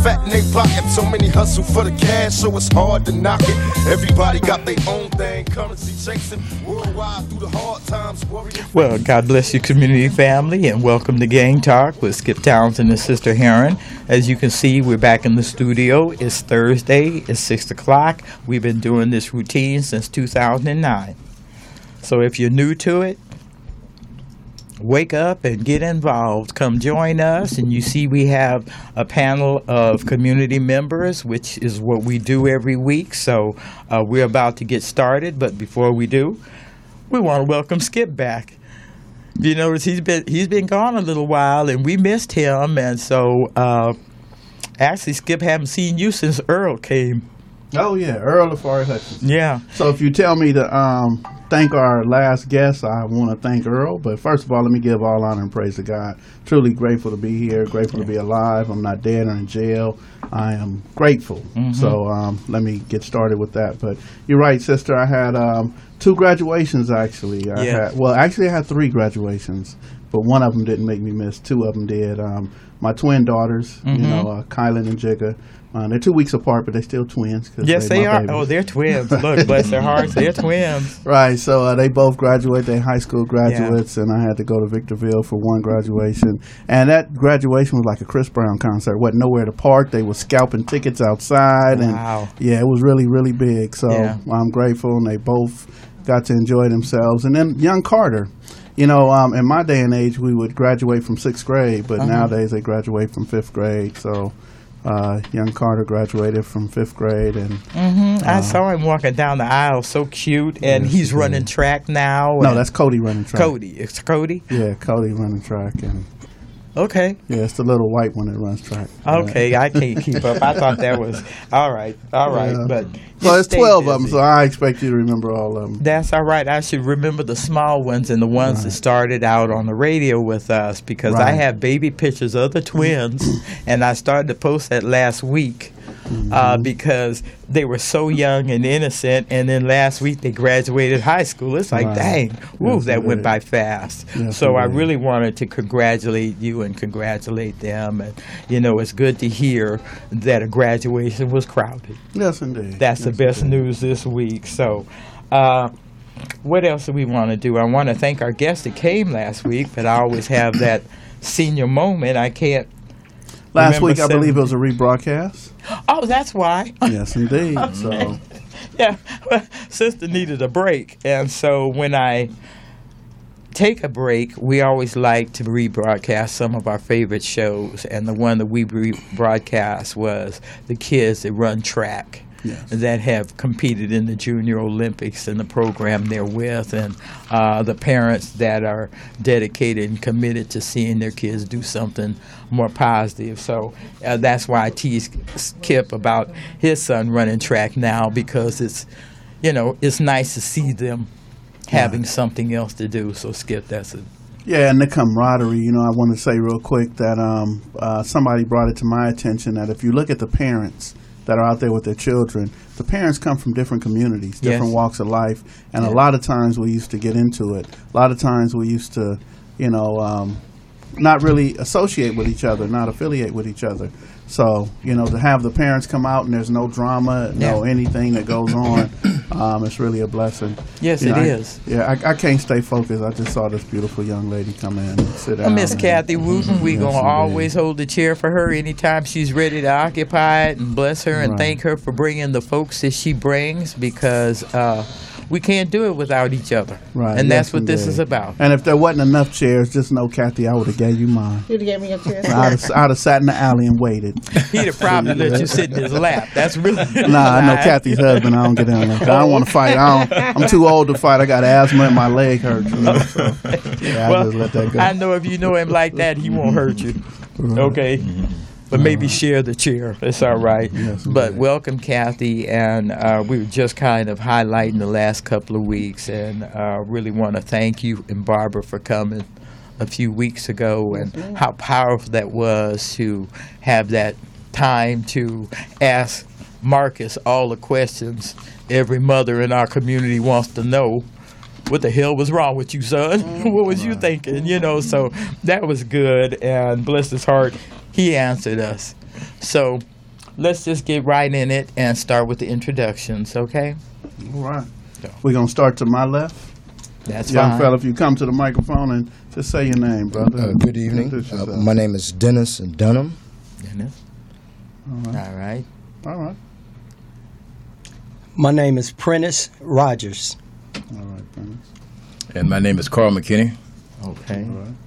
fat in their pocket. So many hustle for the cash, so it's hard to knock it. Everybody got their own thing, currency chasing worldwide through the hard times. Well, God bless you, community family, and welcome to Gang Talk with Skip Townsend and Sister Heron. As you can see, we're back in the studio. It's Thursday. It's 6 o'clock. We've been doing this routine since 2009. So if you're new to it, wake up and get involved. Come join us. And you see we have a panel of community members, which is what we do every week. So we're about to get started. But before we do, we want to welcome Skip back. You notice he's been gone a little while, and we missed him. And so, actually, Skip, haven't seen you since Earl came. Oh yeah, Earl of Forest Hutchinson. Yeah. So if you tell me to thank our last guest, I want to thank Earl. But first of all, let me give all honor and praise to God. Truly grateful to be here. Grateful to be alive. I'm not dead or in jail. I am grateful. Mm-hmm. So let me get started with that. But you're right, sister. I had 2 graduations actually. I had 3 graduations, but one of them didn't make me miss. 2 of them did. My twin daughters, Kylan and Jigga. They're 2 weeks apart, but they're still twins. Yes, they are. Babies. Oh, they're twins. Look, bless their hearts, they're twins. Right. So they both graduate. They're high school graduates, and I had to go to Victorville for one graduation. And that graduation was like a Chris Brown concert. Wasn't nowhere to park. They were scalping tickets outside, and yeah, it was really, really big. So I'm grateful, and they both got to enjoy themselves. And then young Carter. You know, in my day and age, we would graduate from 6th grade, but nowadays they graduate from 5th grade. So. Young Carter graduated from 5th grade, and I saw him walking down the aisle, so cute, and he's running track now. No, that's Cody running track. It's Cody? Yeah, Cody running track. And okay. Yeah, it's the little white one that runs track. Okay, I can't keep up. I thought that was all right, yeah. But well, it's 12 of them, so I expect you to remember all of them. That's all right. I should remember the small ones and the ones that started out on the radio with us, because I have baby pictures of the twins, and I started to post that last week. Because they were so young and innocent, and then last week they graduated high school. It's like, dang, that went by fast. Yes, so I really wanted to congratulate you and congratulate them. And, you know, it's good to hear that a graduation was crowded. Yes, indeed. That's the best news this week. So what else do we want to do? I want to thank our guest that came last week, but I always have that senior moment. I can't. Last week, I believe it was a rebroadcast. Oh, that's why. Yes, indeed. So, yeah, well, sister needed a break, and so when I take a break, we always like to rebroadcast some of our favorite shows, and the one that we rebroadcast was the kids that run track. Yes. That have competed in the Junior Olympics and the program they're with, and the parents that are dedicated and committed to seeing their kids do something more positive. So that's why I tease Skip about his son running track now, because it's nice to see them having something else to do. So Skip, that's it. Yeah, and the camaraderie. I want to say real quick that somebody brought it to my attention that if you look at the parents that are out there with their children, the parents come from different communities, different walks of life, and a lot of times we used to get into it. A lot of times we used to, not really associate with each other, not affiliate with each other. So, to have the parents come out and there's no drama, no anything that goes on, it's really a blessing. Yes, it is. I can't stay focused. I just saw this beautiful young lady come in and sit down. Miss Kathy Wooten, we're going to always hold the chair for her anytime she's ready to occupy it, and bless her and thank her for bringing the folks that she brings, because we can't do it without each other. Right. And that's what this is about. And if there wasn't enough chairs, just know, Kathy, I would have gave you mine. You'd have gave me a chair? I'd have sat in the alley and waited. He'd have probably let you sit in his lap. That's really I know Kathy's husband. I don't get in there. I don't want to fight. I'm too old to fight. I got asthma and my leg hurts. So, I just let that go. I know if you know him like that, he won't hurt you. Okay? But maybe share the chair. It's all right. Yes, but welcome, Kathy. And we were just kind of highlighting the last couple of weeks. And really want to thank you and Barbara for coming a few weeks ago, and how powerful that was to have that time to ask Marcus all the questions every mother in our community wants to know. What the hell was wrong with you, son? What was you thinking? So that was good, and bless his heart, he answered us. So let's just get right in it and start with the introductions, okay? All right. We're going to start to my left. That's Young fine. fella, if you come to the microphone and just say your name, brother. Good evening. Introduce yourself. My name is Dennis Dunham. Dennis. All right. All right. All right. My name is Prentice Rogers. All right, Dennis. And my name is Carl McKinney. Okay. All right.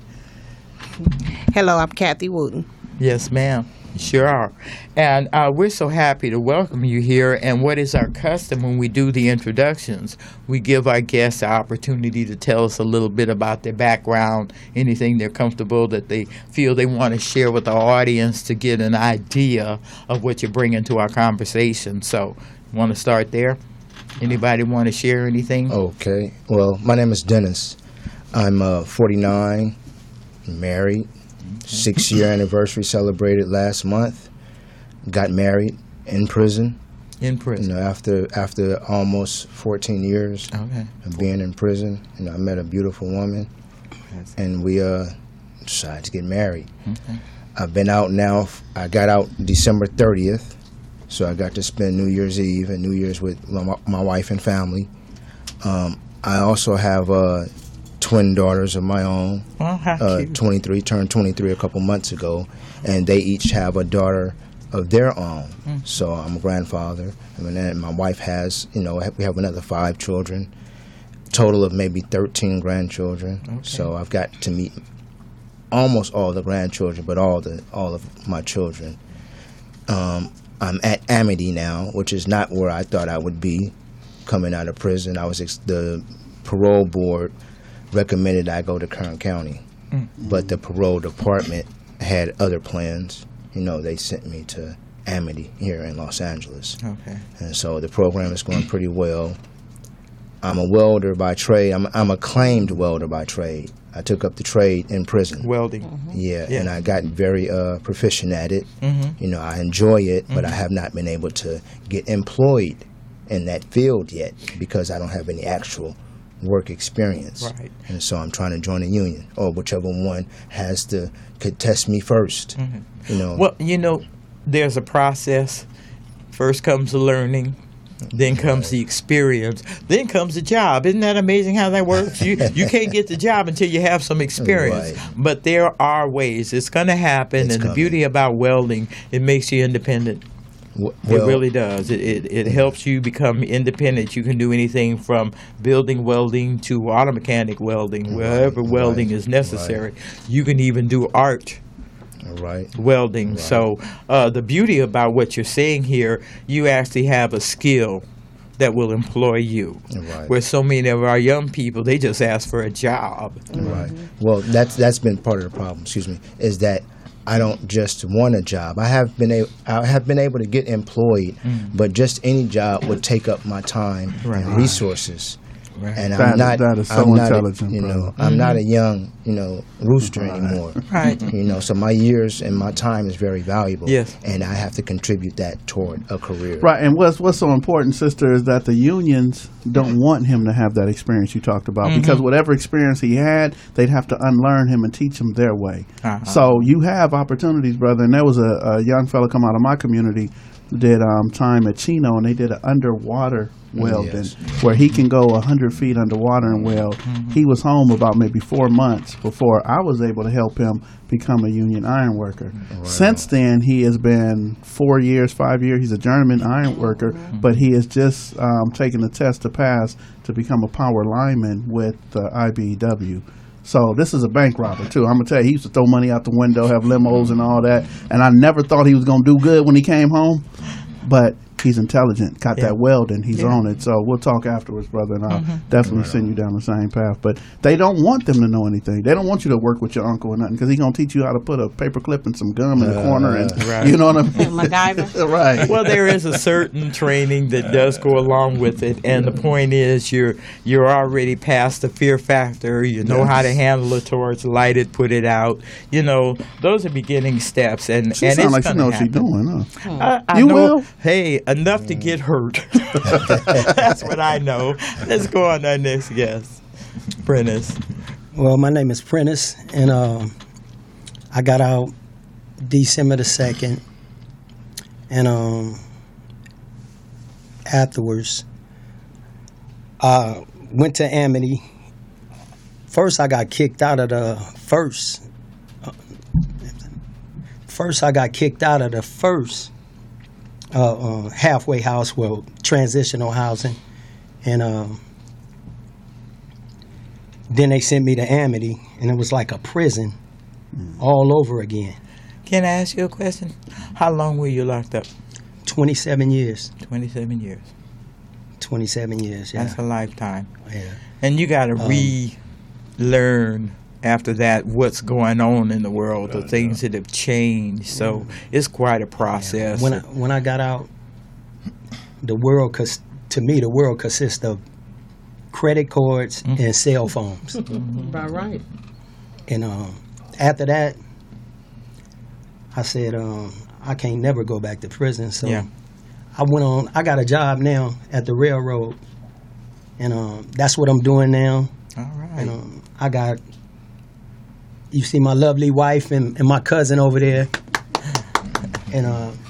Hello, I'm Kathy Wooten. Yes, ma'am. Sure are. And we're so happy to welcome you here. And what is our custom when we do the introductions? We give our guests the opportunity to tell us a little bit about their background, anything they're comfortable that they feel they want to share with our audience to get an idea of what you're bringing to our conversation. So, want to start there? Anybody want to share anything? Okay. Well, my name is Dennis. I'm 49, married. 6-year anniversary celebrated last month. Got married in prison. In prison. You know, after almost 14 years Okay. of being in prison, you know, I met a beautiful woman, and we decided to get married. Okay. I've been out now. I got out December 30th, so I got to spend New Year's Eve and New Year's with my wife and family. I also have twin daughters of my own. Well, how cute. 23, turned 23 a couple months ago, and they each have a daughter of their own. So I'm a grandfather, and then my wife has, you know, we have another 5 children, total of maybe 13 grandchildren. Okay. So I've got to meet almost all the grandchildren, but all of my children. I'm at Amity now, which is not where I thought I would be coming out of prison. The parole board recommended I go to Kern County, but the parole department had other plans. You know, they sent me to Amity here in Los Angeles. Okay. And so the program is going pretty well. I'm a welder by trade. I'm a claimed welder by trade. I took up the trade in prison. Welding. Yeah, Yeah. and I got very proficient at it. Mm-hmm. You know, I enjoy it, but I have not been able to get employed in that field yet because I don't have any actual work experience. Right. And so I'm trying to join a union, or whichever one could test me first. You know. Well, you know, there's a process. First comes the learning, then comes the experience, then comes the job. Isn't that amazing how that works? You can't get the job until you have some experience. Right. But there are ways. It's going to happen. It's and coming. The beauty about welding, it makes you independent. Well, It really does. It helps you become independent. You can do anything from building welding to auto mechanic welding, wherever welding is necessary. You can even do art right. welding. Right. So the beauty about what you're saying here, you actually have a skill that will employ you. Right. Where so many of our young people, they just ask for a job. Right. Well, that's been part of the problem. Is that I don't just want a job. I have been able to get employed, but just any job would take up my time and resources. Right. And That is so intelligent, brother. I'm not a young, rooster anymore. Right. So my years and my time is very valuable. Yes. And I have to contribute that toward a career. Right, and what's so important, sister, is that the unions don't want him to have that experience you talked about, because whatever experience he had, they'd have to unlearn him and teach him their way. Uh-huh. So you have opportunities, brother. And there was a young fellow come out of my community, did time at Chino, and they did an underwater welding Yes. where he can go 100 feet underwater and weld. He was home about maybe 4 months before I was able to help him become a union iron worker. Since then, he has been 4 years, 5 years. He's a journeyman iron worker, but he has just taken the test to pass to become a power lineman with IBEW. So this is a bank robber too. I'm gonna tell you, he used to throw money out the window, have limos and all that, and I never thought he was gonna do good when he came home. But he's intelligent, got that welding, he's on it. So we'll talk afterwards, brother, and I'll definitely send you down the same path. But they don't want them to know anything. They don't want you to work with your uncle or nothing, because he's going to teach you how to put a paper clip and some gum in the corner, and Right. you know what I mean? MacGyver. Right. Well, there is a certain training that does go along with it, and the point is you're already past the fear factor. You know how to handle a torch, light it, put it out. Those are beginning steps, and She and sounds it's like she gonna knows what she's happen. doing, huh? I You know, will? Hey, enough to get hurt. That's what I know. Let's go on to our next guest, Prentice. Well, my name is Prentice, and I got out December the 2nd. And afterwards, I went to Amity. First, I got kicked out of the first. I got kicked out of the first halfway house, well, transitional housing, and then they sent me to Amity, and it was like a prison all over again. Can I ask you a question? How long were you locked up? 27 years. 27 years. 27 years, yeah. That's a lifetime. Yeah. And you got to relearn after that what's going on in the world, the things that have changed. So it's quite a process. When I got out, the world, to me, the world consists of credit cards and cell phones. About right. And after that, I said, I can't never go back to prison. So Yeah. I got a job now at the railroad. And that's what I'm doing now. All right. And you see my lovely wife and my cousin over there. And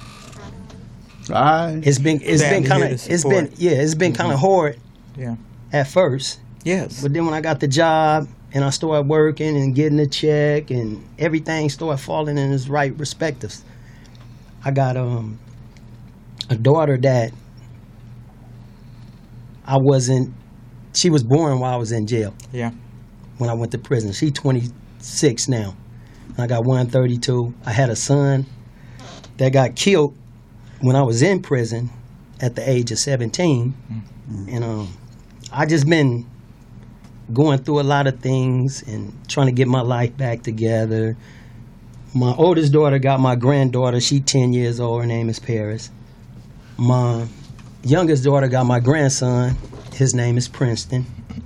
it's been kind of hard Yeah. at first. Yes. But then when I got the job and I started working and getting a check and everything started falling in its right perspectives, I got a daughter that she was born while I was in jail. Yeah. When I went to prison. She's 26 now. And I got 132. I had a son that got killed when I was in prison at the age of 17. And I just been going through a lot of things and trying to get my life back together. My oldest daughter got my granddaughter. She's 10 years old. Her name is Paris. My youngest daughter got my grandson. His name is Princeton.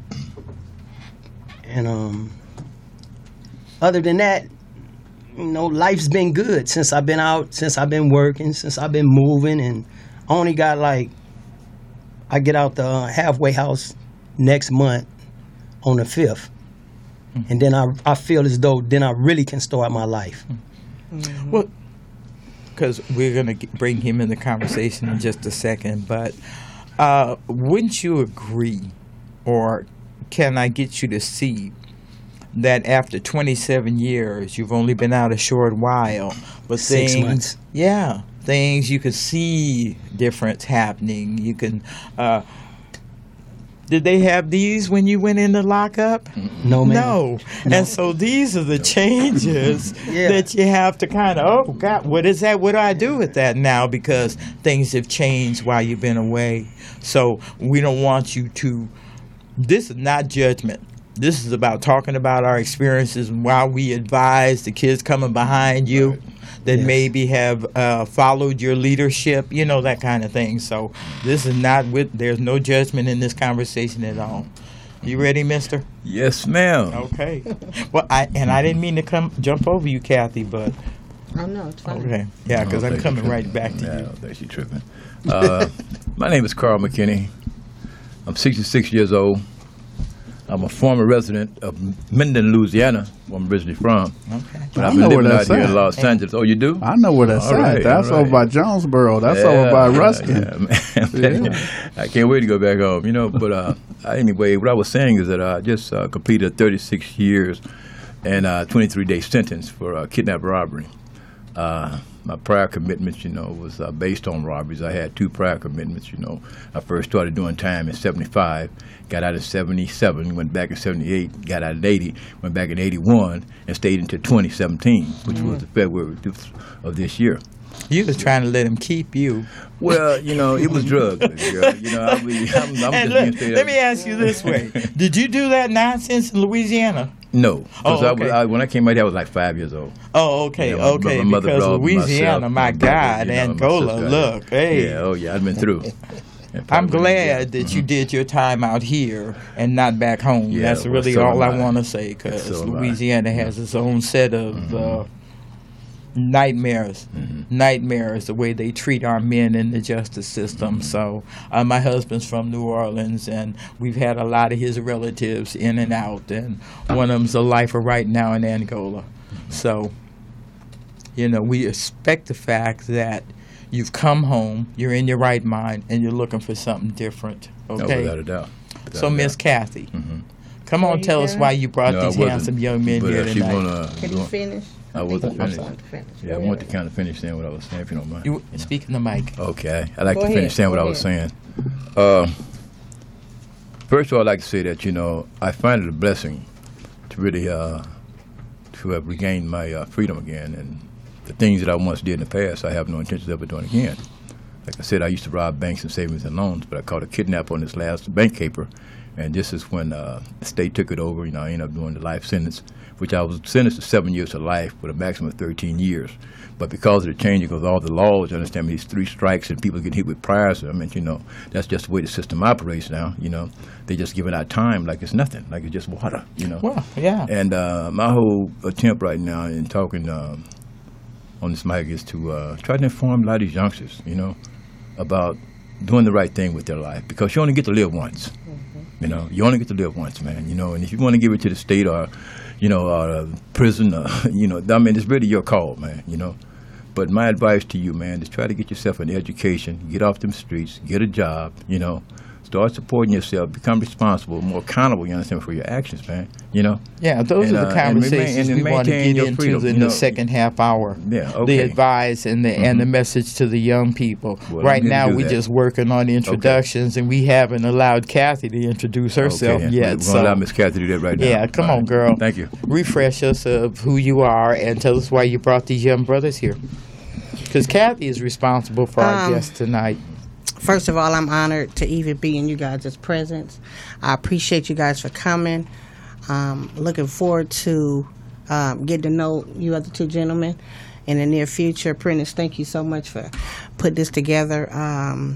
And other than that, life's been good since I've been out, since I've been working, since I've been moving. And I only got I get out the halfway house next month on the 5th. And then I feel as though then I really can start my life. Well, because we're going to bring him in the conversation in just a second, but wouldn't you agree, or can I get you to see that after 27 years, you've only been out a short while, but 6 months. Yeah, things you can see difference happening. You can. Did they have these when you went into lockup? No, ma'am. No. And so these are the changes that you have to kind of, oh, God, what is that? What do I do with that now? Because things have changed while you've been away. So we don't want you to, this is not judgment. This is about talking about our experiences and while we advise the kids coming behind you that maybe have followed your leadership, that kind of thing. So this is not there's no judgment in this conversation at all. You ready, mister? Yes, ma'am. Okay. Well, I didn't mean to jump over you, Kathy, but. Oh, no, it's fine. Okay. Yeah, because I'm coming right back to I you. don't think she's tripping. My name is Carl McKinney. I'm 66 years old. I'm a former resident of Minden, Louisiana, where I'm originally from. Okay. But I I've been know where living out that's here in at. Los Angeles. Oh, you do? I know where that's All right, at. That's all right. over by Jonesboro. That's over by Ruskin. Yeah, man. I can't wait to go back home, But anyway, what I was saying is that I just completed 36 years and a 23-day sentence for kidnap robbery. My prior commitments, was based on robberies. I had 2 prior commitments, I first started doing time in 75, got out in 77, went back in 78, got out in 80, went back in 81, and stayed until 2017, which was the February of this year. You was trying to let him keep you. Well, it was drugs. Girl. I'm just being straight Let up. me ask you this way. Did you do that nonsense in Louisiana? No. Oh, 'Cause okay. when I came out here, I was like 5 years old. Oh, okay, Yeah, my okay. mother Because brought Louisiana, myself, my my brother, God, my Angola, sister. look, hey. Yeah, oh yeah, I've been through. And I'm probably- glad that you did your time out here and not back home. Yeah, That's well, really so all am I I. want to say, because So am I. Louisiana has its own set of nightmares. Nightmares, the way they treat our men in the justice system. So my husband's from New Orleans, and we've had a lot of his relatives in and out, and one of them's a lifer right now in Angola. So, we expect the fact that You've come home. You're in your right mind, and you're looking for something different. No, Okay. without a doubt. Without So, a Miss doubt. Kathy, come Are on, you tell us done? why you brought No, I these wasn't, handsome young men but, here she tonight. Can you finish? I wasn't I'm finished. sorry, finish. Yeah, I want to kind of finish saying what I was saying, if you don't mind. You speak in the mic. Okay, I like Go to ahead, finish saying what go I was saying. First of all, I'd like to say that, I find it a blessing to really to have regained my freedom again. And the things that I once did in the past, I have no intention of ever doing again. Like I said, I used to rob banks and savings and loans, but I caught a kidnap on this last bank caper. And this is when the state took it over. I ended up doing the life sentence, which I was sentenced to 7 years to life with a maximum of 13 years. But because of the change, because of all the laws, you understand, these 3 strikes and people get hit with priors, that's just the way the system operates now, They just giving out time like it's nothing, like it's just water, Well, yeah. And my whole attempt right now in talking on this mic is to try to inform a lot of these youngsters, about doing the right thing with their life, because you only get to live once. You only get to live once, man. And if you want to give it to the state or, or prison, it's really your call, man. But my advice to you, man, is try to get yourself an education, get off them streets, get a job, start supporting yourself, become responsible, more accountable, you understand, for your actions, man. Yeah, those And, are the and conversations and we want to maintain get your into freedom, in the second half hour. Yeah, The okay. advice and the message to the young people. Well, Right let me now, do we're that. just working on the introductions, and we haven't allowed Kathy to introduce herself Okay, yet. we're going to allow Miss Kathy to do that right now. Yeah, come All on, right. girl. Thank you. Refresh us of who you are and tell us why you brought these young brothers here. Because Kathy is responsible for our guest tonight. First of all, I'm honored to even be in you guys' presence. I appreciate you guys for coming. Looking forward to getting to know you other 2 gentlemen in the near future. Prentice, thank you so much for putting this together. I'm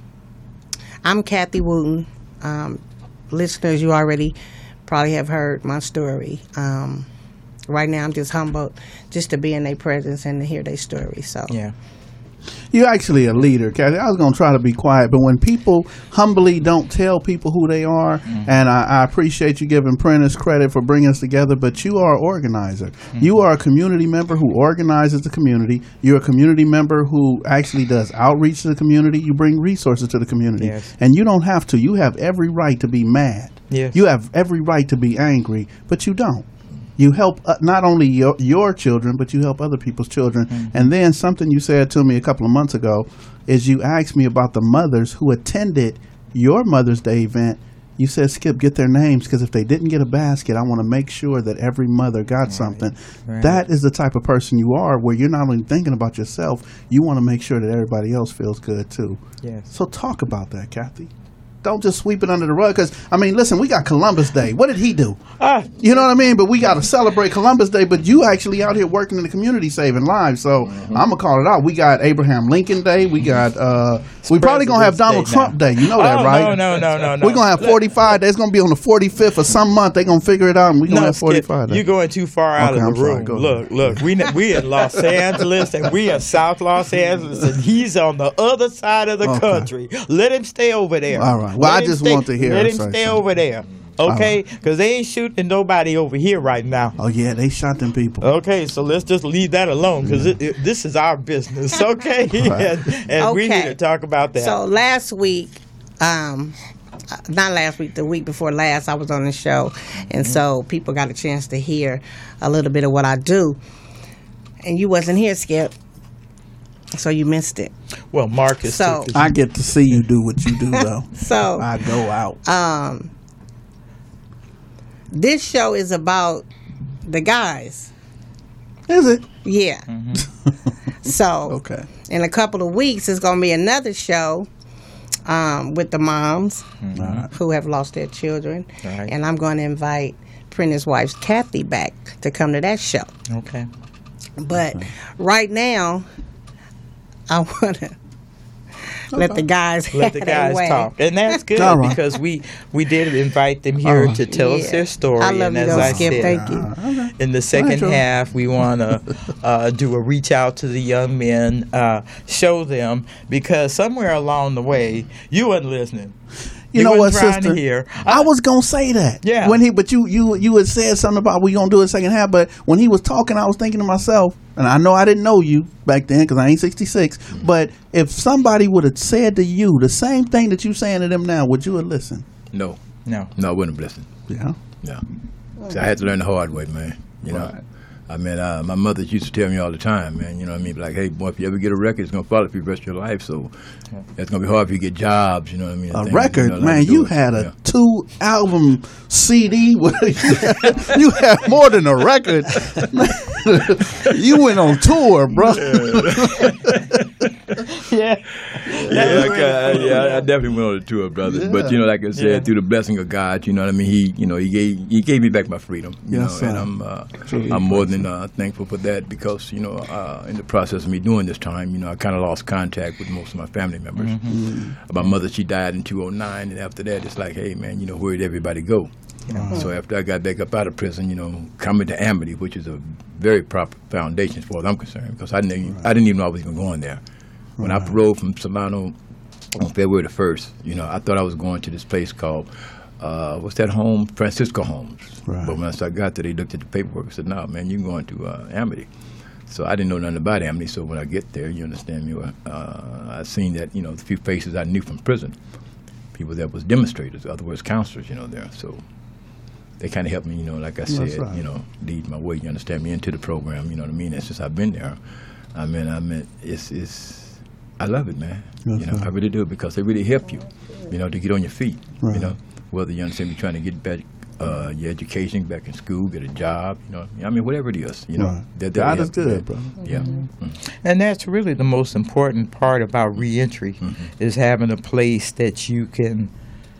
Kathy Wooten. Listeners, you already probably have heard my story. Right now, I'm just humbled just to be in their presence and to hear their story. So Yeah. You're actually a leader, Kathy. I was going to try to be quiet, but when people humbly don't tell people who they are, and I appreciate you giving Prentice credit for bringing us together, but you are an organizer. You are a community member who organizes the community. You're a community member who actually does outreach to the community. You bring resources to the community. Yes. And you don't have to. You have every right to be mad. Yes. You have every right to be angry, but you don't. You help not only your children, but you help other people's children. And then something you said to me a couple of months ago is you asked me about the mothers who attended your Mother's Day event. You said, Skip, get their names, because if they didn't get a basket, I want to make sure that every mother got something. Right. That is the type of person you are, where you're not only thinking about yourself, you want to make sure that everybody else feels good too. Yes. So talk about that, Kathy. Don't just sweep it under the rug, because, listen, we got Columbus Day. What did he do? You know what I mean? But we got to celebrate Columbus Day, but you actually out here working in the community saving lives. So I'm going to call it out. We got Abraham Lincoln Day. We got, we probably going to have Donald President's Day Trump Day. You know that, right? No. We're going to have 45 days. It's going to be on the 45th of some month. They're going to figure it out, and we're going to have Skip, 45 days. you're going too far out Okay, of I'm the sorry. room. Go ahead. Look, we in Los Angeles, and we in South Los Angeles, and he's on the other side of the Okay. country. Let him stay over there. All right. Well, Let I him just stay- want to hear Let her him say stay something. over there. Okay? Because they ain't shooting nobody over here right now. Oh, yeah, they shot them people. Okay, so let's just leave that alone, because this is our business, okay? and we need Okay. to talk about that. So last week, not last week, the week before last, I was on the show, and so people got a chance to hear a little bit of what I do. And you wasn't here, Skip, so you missed it. well, Marcus So- took his- I get to see you do what you do, though. So I go out. this show is about the guys. Is it? Yeah. So Okay. in a couple of weeks, it's going to be another show with the moms who have lost their children. Right. And I'm going to invite Prentice's wife, Kathy, back to come to that show. Okay. But right now, I want to let the guys Let the have their guys way. talk, and that's good All right. because we did invite them here to tell us Yeah. their story. I love and you, as though, I Skip. said, Thank you. in the second Joe. half, we want to do a reach out to the young men, show them, because somewhere along the way, you wasn't listening. You know what, wasn't trying sister? to hear. I was gonna say that. Yeah. But you had said something about we gonna do a second half. But when he was talking, I was thinking to myself, and I know I didn't know you back then because I ain't 66, but if somebody would have said to you the same thing that you saying to them now, would you have listened? No, No. I wouldn't have listened. Yeah. Yeah. So I had to learn the hard way, man. You know. Right. I mean, my mother used to tell me all the time, man, you know what I mean? Like, hey, boy, if you ever get a record, it's going to follow you for the rest of your life. So it's going to be hard for you to get jobs, you know what I mean? A Things, record, you know, like man. do You it. had a Yeah. 2-album CD. You had more than a record. You went on tour, bro. I definitely went on a tour, brother. Yeah. But you know, like I said, through the blessing of God, you know what I mean. He gave me back my freedom. You Yes, know, sir. and Truly I'm more than thankful for that because you know, in the process of me doing this time, you know, I kind of lost contact with most of my family members. My mother, she died in 2009, and after that, it's like, hey, man, you know, where did everybody go? So after I got back up out of prison, you know, coming to Amity, which is a very proper foundation as far as I'm concerned, because I didn't even know I was even going there. When I paroled from Solano on February the 1st, you know, I thought I was going to this place called, what's that home? Francisco Homes. Right. But once I got there, they looked at the paperwork and said, no, man, you're going to Amity. So I didn't know nothing about Amity, so when I get there, you understand me, I seen that, you know, the few faces I knew from prison, people that was demonstrators, in other words, counselors, you know, there. So they kind of helped me, you know, like I said, right. you know, lead my way, you understand me, into the program, you know what I mean? And since I've been there, I mean, it's I love it, man. Yes, you know, sir. I really do because they really help you, you know, to get on your feet, Right. you know, whether you understand me trying to get back your education, back in school, get a job, you know, I mean, whatever it is, you know. Right. they'll God is help you good, with brother. that. Yeah. And that's really the most important part about reentry is having a place that you can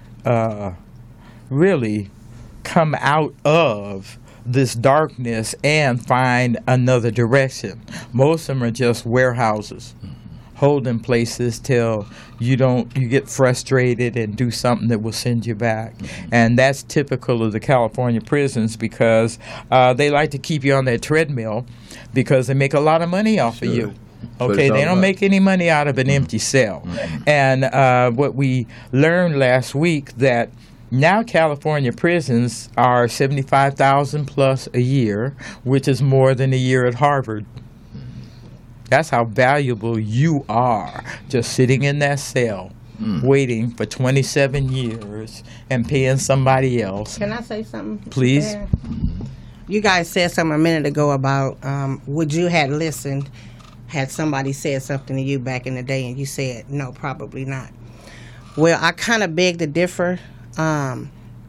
really come out of this darkness and find another direction. Most of them are just warehouses, holding places till you get frustrated and do something that will send you back. And that's typical of the California prisons because they like to keep you on that treadmill because they make a lot of money off of you. what Okay, it's all they don't about. make any money out of an empty cell. And what we learned last week that now California prisons are $75,000 plus a year, which is more than a year at Harvard. That's how valuable you are, just sitting in that cell, waiting for 27 years and paying somebody else. Can I say something? Please. there? You guys said something a minute ago about would you had listened had somebody said something to you back in the day and you said, no, probably not. Well, I kind of beg to differ. I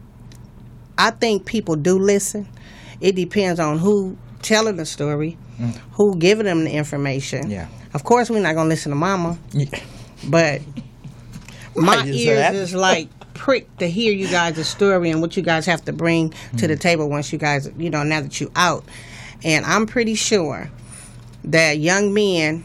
think people do listen. It depends on who telling the story, who giving them the information. Yeah. Of course, we're not going to listen to mama, Yeah. but my Why you say that? ears is like pricked to hear you guys' story and what you guys have to bring to the table once you guys, you know, now that you out. And I'm pretty sure that young men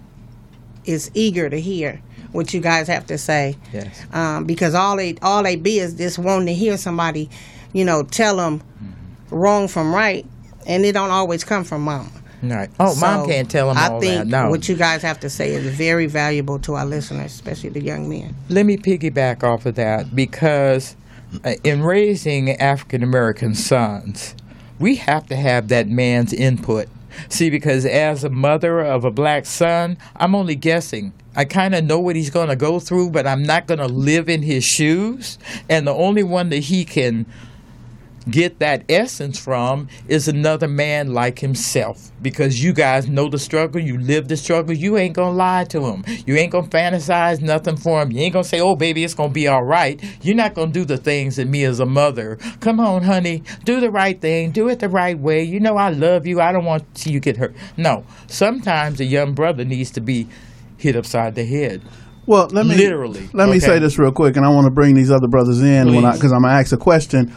is eager to hear what you guys have to say. Yes. Because all they be is just wanting to hear somebody, you know, tell them wrong from right, and it don't always come from mama. Right. Oh, Mom So, can't tell them all I think that. No. what you guys have to say is very valuable to our listeners, especially the young men. Let me piggyback off of that because in raising African American sons, we have to have that man's input. See, because as a mother of a black son, I'm only guessing. I kind of know what he's going to go through, but I'm not going to live in his shoes. And the only one that he can get that essence from is another man like himself, because you guys know the struggle, you live the struggle. You ain't gonna lie to him, you ain't gonna fantasize nothing for him, you ain't gonna say, oh baby, it's gonna be all right. You're not gonna do the things that me as a mother, come on honey, do the right thing, do it the right way, you know I love you, I don't want to see you get hurt. No, sometimes a young brother needs to be hit upside the head. Well, let me Literally. Let me Okay. say this real quick, and I want to bring these other brothers in Please. because I'm gonna ask a question.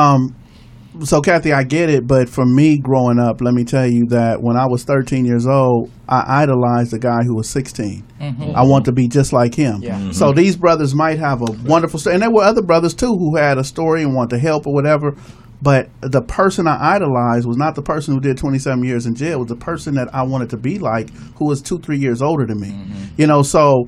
So, Kathy, I get it, but for me growing up, let me tell you that when I was 13 years old, I idolized a guy who was 16. I want to be just like him. Yeah. So these brothers might have a wonderful story, and there were other brothers too who had a story and want to help or whatever. But the person I idolized was not the person who did 27 years in jail. It was the person that I wanted to be like, who was 2-3 years older than me. You know, so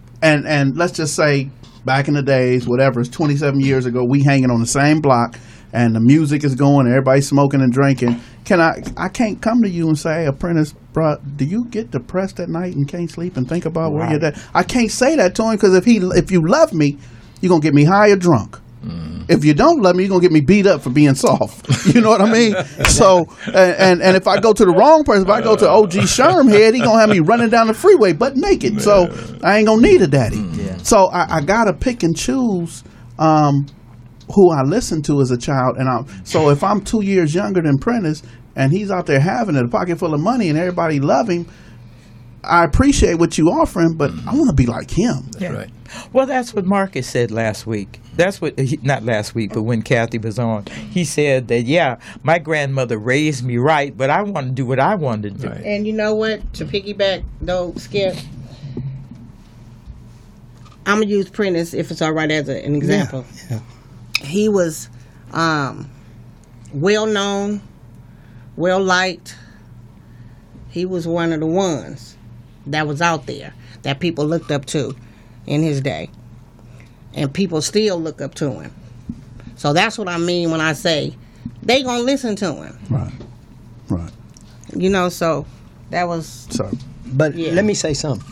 and let's just say back in the days, whatever, it's 27 years ago, we hanging on the same block. and the music is going, everybody's smoking and drinking, I can't come to you and say, hey, Apprentice, bro, do you get depressed at night and can't sleep and think about where you're at? I can't say that to him, because if you love me, you're going to get me high or drunk. If you don't love me, you're going to get me beat up for being soft. You know what I mean? So, and if I go to the wrong person, if I go to OG Sherm head, he going to have me running down the freeway butt naked. So I ain't going to need a daddy. Yeah. So I got to pick and choose who I listen to as a child. So if I'm 2 years younger than Prentice and he's out there having a pocket full of money and everybody love him, I appreciate what you offering, but I want to be like him. That's right. Well, that's what Marcus said last week. That's what, not last week, but when Kathy was on, he said that, yeah, my grandmother raised me right, but I want to do what I wanted to do. Right. And you know what? To piggyback, though, Skip, I'm going to use Prentice, if it's all right, as an example. Yeah. He was well-known, well-liked. He was one of the ones that was out there that people looked up to in his day. And people still look up to him. So that's what I mean when I say they going to listen to him. Right. You know, so that was... So, But let me say something.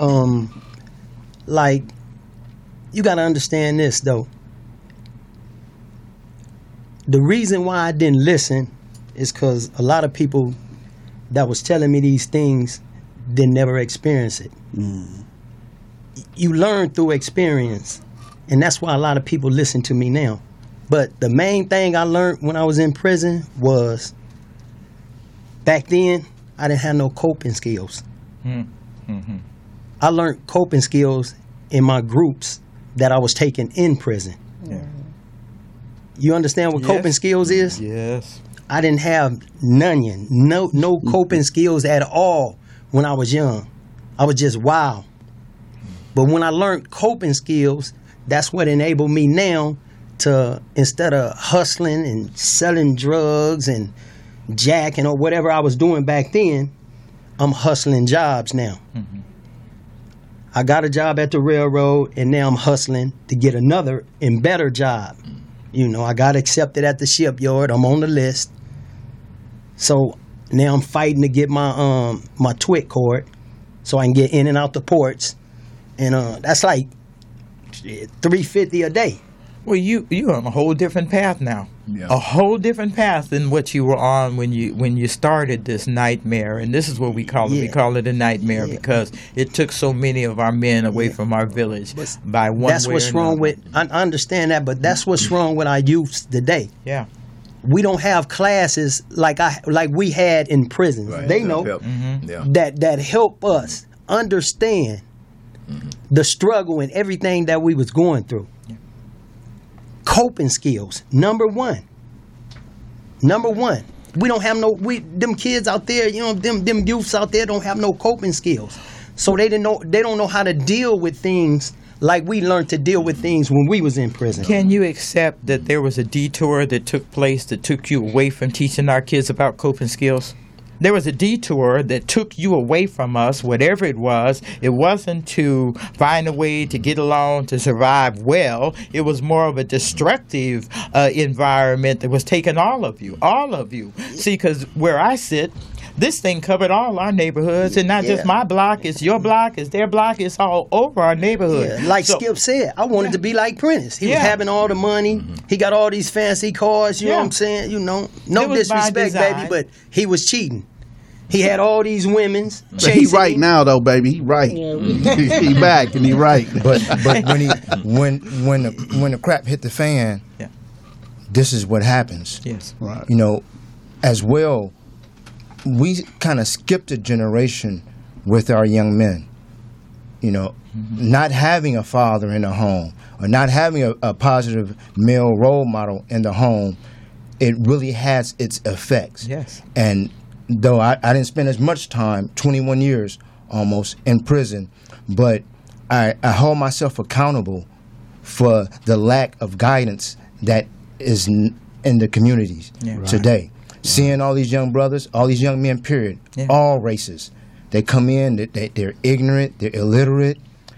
Like, you got to understand this, though. The reason why I didn't listen is because a lot of people that was telling me these things didn't never experience it. You learn through experience, and that's why a lot of people listen to me now. But the main thing I learned when I was in prison was, back then, I didn't have no coping skills. Mm-hmm. I learned coping skills in my groups that I was taking in prison. Yeah. You understand what coping skills is? Yes. I didn't have no coping skills at all when I was young. I was just wild. But when I learned coping skills, that's what enabled me now to, instead of hustling and selling drugs and jacking or whatever I was doing back then, I'm hustling jobs now. Mm-hmm. I got a job at the railroad, and now I'm hustling to get another and better job. You know, I got accepted at the shipyard. I'm on the list. So now I'm fighting to get my my TWIC card so I can get in and out the ports. And that's like $350 a day. Well, you're on a whole different path now. Yeah. A whole different path than what you were on when you started this nightmare. And this is what we call it. We call it a nightmare because it took so many of our men away from our village by one way or That's what's wrong with. I understand that, but that's what's wrong with our youth today. Yeah. We don't have classes like we had in prisons. Right. They know that help us understand the struggle and everything that we was going through. Yeah. Coping skills, number one. We don't have them kids out there, you know, them youths out there don't have no coping skills. So they don't know how to deal with things like we learned to deal with things when we was in prison. Can you accept that there was a detour that took place that took you away from teaching our kids about coping skills? There was a detour that took you away from us, whatever it was. It wasn't to find a way to get along, to survive well. It was more of a destructive environment that was taking all of you. See, because where I sit, this thing covered all our neighborhoods, and not just my block. It's your block, it's their block, it's all over our neighborhood. Yeah, like Skip said, I wanted to be like Prentice. He was having all the money. He got all these fancy cars, you know what I'm saying? You know, no disrespect, baby, but he was cheating. He had all these women's chasing he right him. Now though, baby. He right. He back and he right. But when the crap hit the fan, this is what happens. Yes. Right. You know, as well, we kind of skipped a generation with our young men. You know, not having a father in the home or not having a positive male role model in the home, it really has its effects. Yes. And though I didn't spend as much time, 21 years almost, in prison, but I hold myself accountable for the lack of guidance that is in the communities today. Seeing all these young brothers, all these young men, period, all races, they come in, they're ignorant, they're illiterate,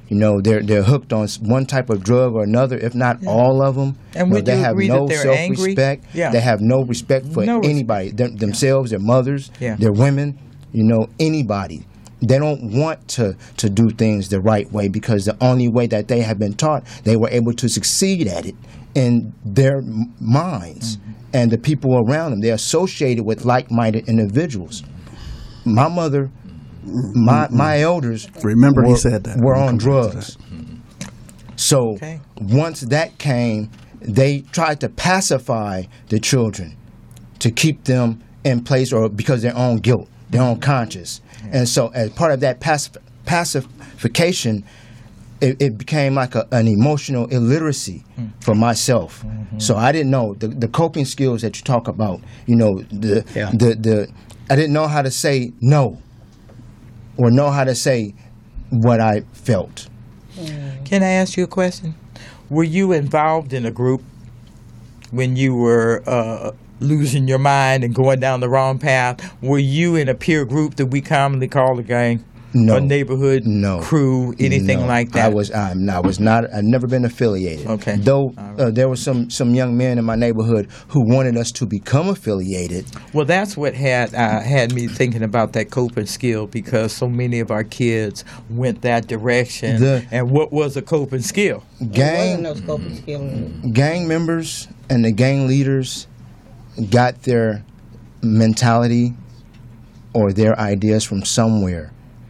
You know, they're hooked on one type of drug or another, if not all of them. And you know, would they you have agree no that they're angry? self-respect. Yeah. They have no respect for No anybody, themselves, their mothers, Yeah. their women. You know, anybody. They don't want to do things the right way because the only way that they have been taught, they were able to succeed at it in their minds and the people around them. They're associated with like-minded individuals. My mother, my elders, Remember he were, said that. were We'll on come back to drugs. So Okay. once that came, they tried to pacify the children to keep them in place, or because of their own guilt, their own conscience. And so as part of that pacification, it became like an emotional illiteracy for myself. So I didn't know the coping skills that you talk about. You know, I didn't know how to say no, or know how to say what I felt. Can I ask you a question? Were you involved in a group when you were losing your mind and going down the wrong path? Were you in a peer group that we commonly call a gang? No. A neighborhood crew, anything No, like that? I was not. I've never been affiliated. Okay. Though there were some young men in my neighborhood who wanted us to become affiliated. Well, that's what had me thinking about that coping skill, because so many of our kids went that direction. And what was a coping skill? Gang members and the gang leaders got their mentality or their ideas from somewhere.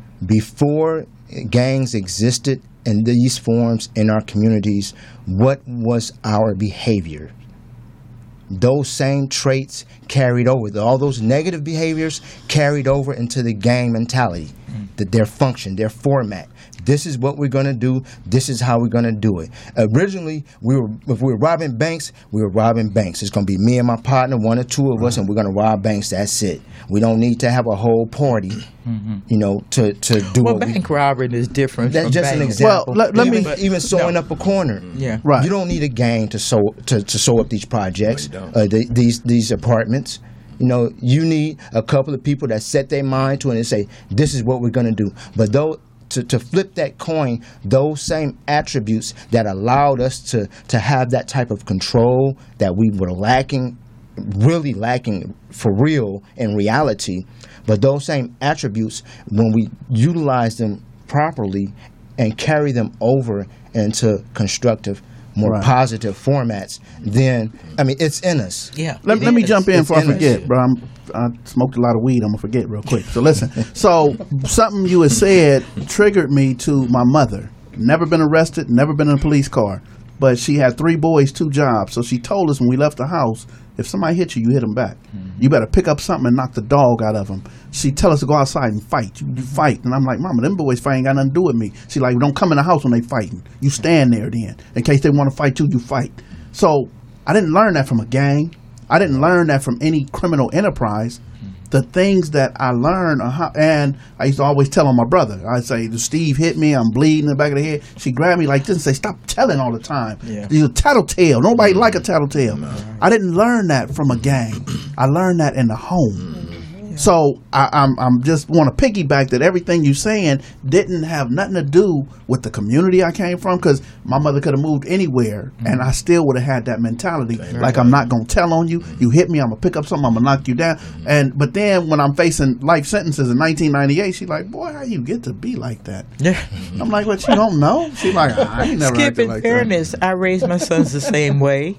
Before gangs existed in these forms in our communities, what was our behavior? Those same traits carried over. All those negative behaviors carried over into the gang mentality, their function, their format. This is what we're going to do. This is how we're going to do it. Originally, if we were robbing banks, we were robbing banks. It's going to be me and my partner, one or two of us, and we're going to rob banks. That's it. We don't need to have a whole party, you know, to do Well, what bank robbing is different That's from just an bank. example. Well, let me- even sewing up a corner. Yeah. Right. You don't need a gang to sew up these projects, No, you don't. these apartments. You know, you need a couple of people that set their mind to it and say, "This is what we're going to do." But though to flip that coin, those same attributes that allowed us to have that type of control that we were really lacking for real in reality, but those same attributes, when we utilize them properly and carry them over into constructive, more Right. positive formats, then, I mean, it's in us. Yeah. Let it me is. jump in It's before I in us. forget, bro. I smoked a lot of weed. I'm gonna forget real quick. So listen. So something you had said triggered me to my mother. Never been arrested. Never been in a police car. But she had 3 boys, 2 jobs. So she told us when we left the house, if somebody hit you, you hit them back. You better pick up something and knock the dog out of them. She tell us to go outside and fight. You fight. And I'm like, Mama, them boys fight ain't got nothing to do with me. She like, don't come in the house when they fighting. You stand there then. In case they want to fight you, you fight. So I didn't learn that from a gang. I didn't learn that from any criminal enterprise. The things that I learned, and I used to always tell on my brother. I'd say, Steve hit me, I'm bleeding in the back of the head. She grabbed me like this and say, stop telling all the time. Yeah. You're a tattletale. Nobody like a tattletale. I didn't learn that from a gang. I learned that in the home. So I'm just want to piggyback that everything you're saying didn't have nothing to do with the community I came from, because my mother could have moved anywhere and I still would have had that mentality. Like, I'm not gonna tell on you. You hit me, I'm gonna pick up something, I'm gonna knock you down. But then when I'm facing life sentences in 1998, she's like, "Boy, how you get to be like that?" Yeah. I'm like, "What, you don't know?" She's like, "I ain't never Skip, acted in like fairness, I raised my sons the same way.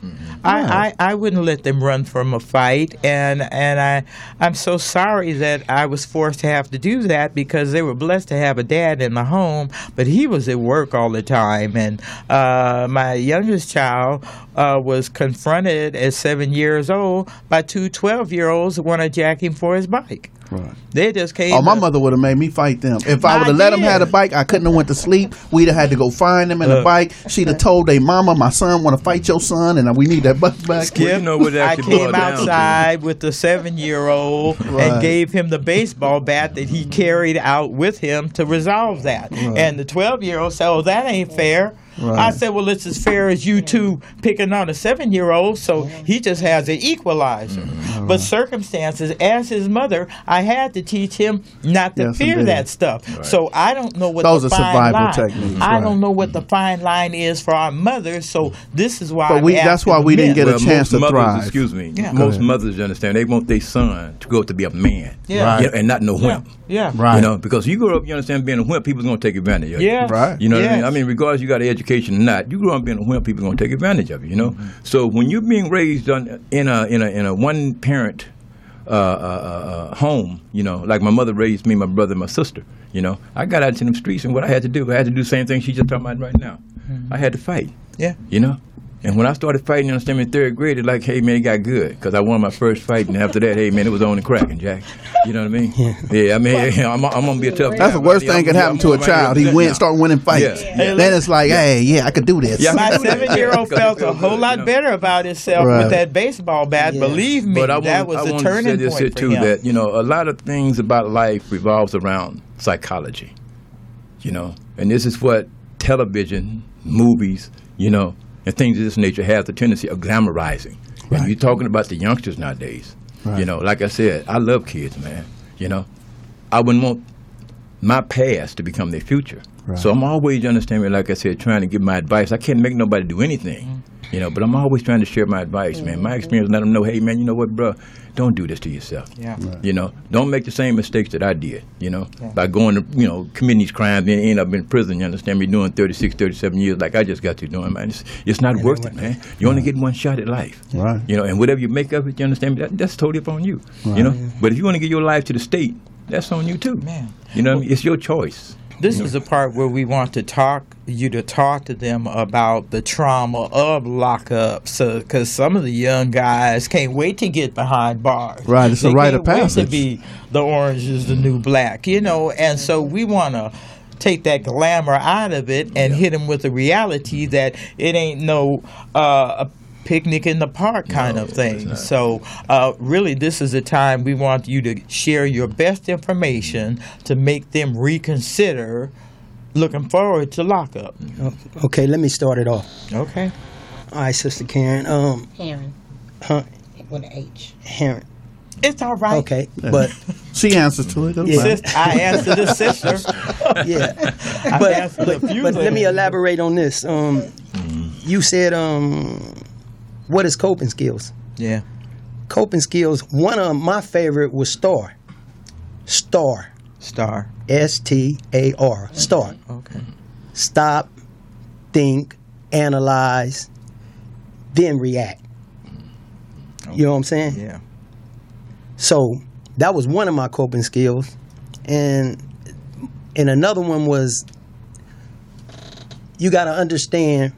I wouldn't let them run from a fight, and I'm so sorry that I was forced to have to do that, because they were blessed to have a dad in the home, but he was at work all the time. And my youngest child was confronted at 7 years old by 2 12-year-olds who wanted to jack him for his bike. Right. They just came. Oh, my up- mother would have made me fight them. If I I would have let them did. have a bike, I couldn't have went to sleep. We'd have had to go find them in the bike. She'd have told their mama, "My son want to fight your son, and we need that bike back." Well, you know what it I actually came boiled down to. outside with the 7-year-old Right. and gave him the baseball bat that he carried out with him to resolve that. And the 12-year-old said, "Oh, that ain't fair." I said, well, it's as fair as you two picking on a 7-year-old, so he just has an equalizer. But circumstances, as his mother, I had to teach him not to Yes, fear indeed. that stuff. So I don't know what Those the are fine survival line. techniques, I right. don't know what the fine line is for our mothers. So this is why. But I'm that's asking why the we didn't men. get a chance most to mothers, thrive. excuse me, Yeah. most ahead. mothers, you understand, they want their son to grow up to be a man. Yeah. Right. You know, and not no Yeah. wimp. Yeah. Right. You know, because you grow up, you understand, being a wimp, people's going to take advantage of you. Yeah. Right. You know what I mean? Yes. I mean, regardless you got an education or not, you grow up being a wimp, people are going to take advantage of you. You know. So when you're being raised in a one parent home, you know, like my mother raised me, my brother, and my sister. You know, I got out into them streets, and what I had to do the same thing she just talking about right now. I had to fight. Yeah. You know. And when I started fighting, you understand, in 3rd grade, it's like, hey, man, it got good. Because I won my first fight, and after that, hey, man, it was on and cracking, Jack. You know what I mean? Yeah, I mean, I'm going to be a tough guy. That's the worst thing could happen to a child. He start winning fights. Yeah. Then it's like, hey, yeah, I could do this. Yeah. My 7-year-old felt a whole lot better about himself Right. with that baseball bat. Yeah. Believe me, But I that was want a to say turning this point here for too, him. that, you know, a lot of things about life revolves around psychology, you know, and this is what television, movies, you know, and things of this nature have the tendency of glamorizing. Right. And you're talking about the youngsters nowadays. Right. You know, like I said, I love kids, man. You know, I wouldn't want my past to become their future. Right. So I'm always, you understand me, like I said, trying to give my advice. I can't make nobody do anything, you know, but I'm always trying to share my advice, man. My experience, let them know, hey, man, you know what, bro, don't do this to yourself. Yeah. You know, don't make the same mistakes that I did, you know, by going to, you know, committing these crimes and end up in prison, you understand me, doing 36, 37 years like I just got to doing, man. It's not worth it, man. You only get one shot at life. Right. You know, and whatever you make of it, you understand me, that's totally up on you, you know. But if you want to give your life to the state, that's on you too. Man. You know what I mean? It's your choice. This is the part where we want to talk to them about the trauma of lockups, because some of the young guys can't wait to get behind bars. Right, it's a They rite of can't wait passage. to be the orange is the new black, you know, and so we want to take that glamour out of it and hit them with the reality that it ain't no a picnic in the park kind of thing. So really, this is a time we want you to share your best information to make them reconsider looking forward to lockup. Okay, let me start it off. Okay. All right, Sister Karen. Heron Huh, with an H. Heron. It's all right. Okay, but She answers to it. Yeah. I answer the sister. yeah, answered a few but let me things. elaborate on this. You said what is coping skills? Yeah. Coping skills. One of my favorite was STAR. STAR. Star. STAR. STAR. Okay. Stop, think, analyze, then react. You know what I'm saying? Yeah. So that was one of my coping skills, and another one was you got to understand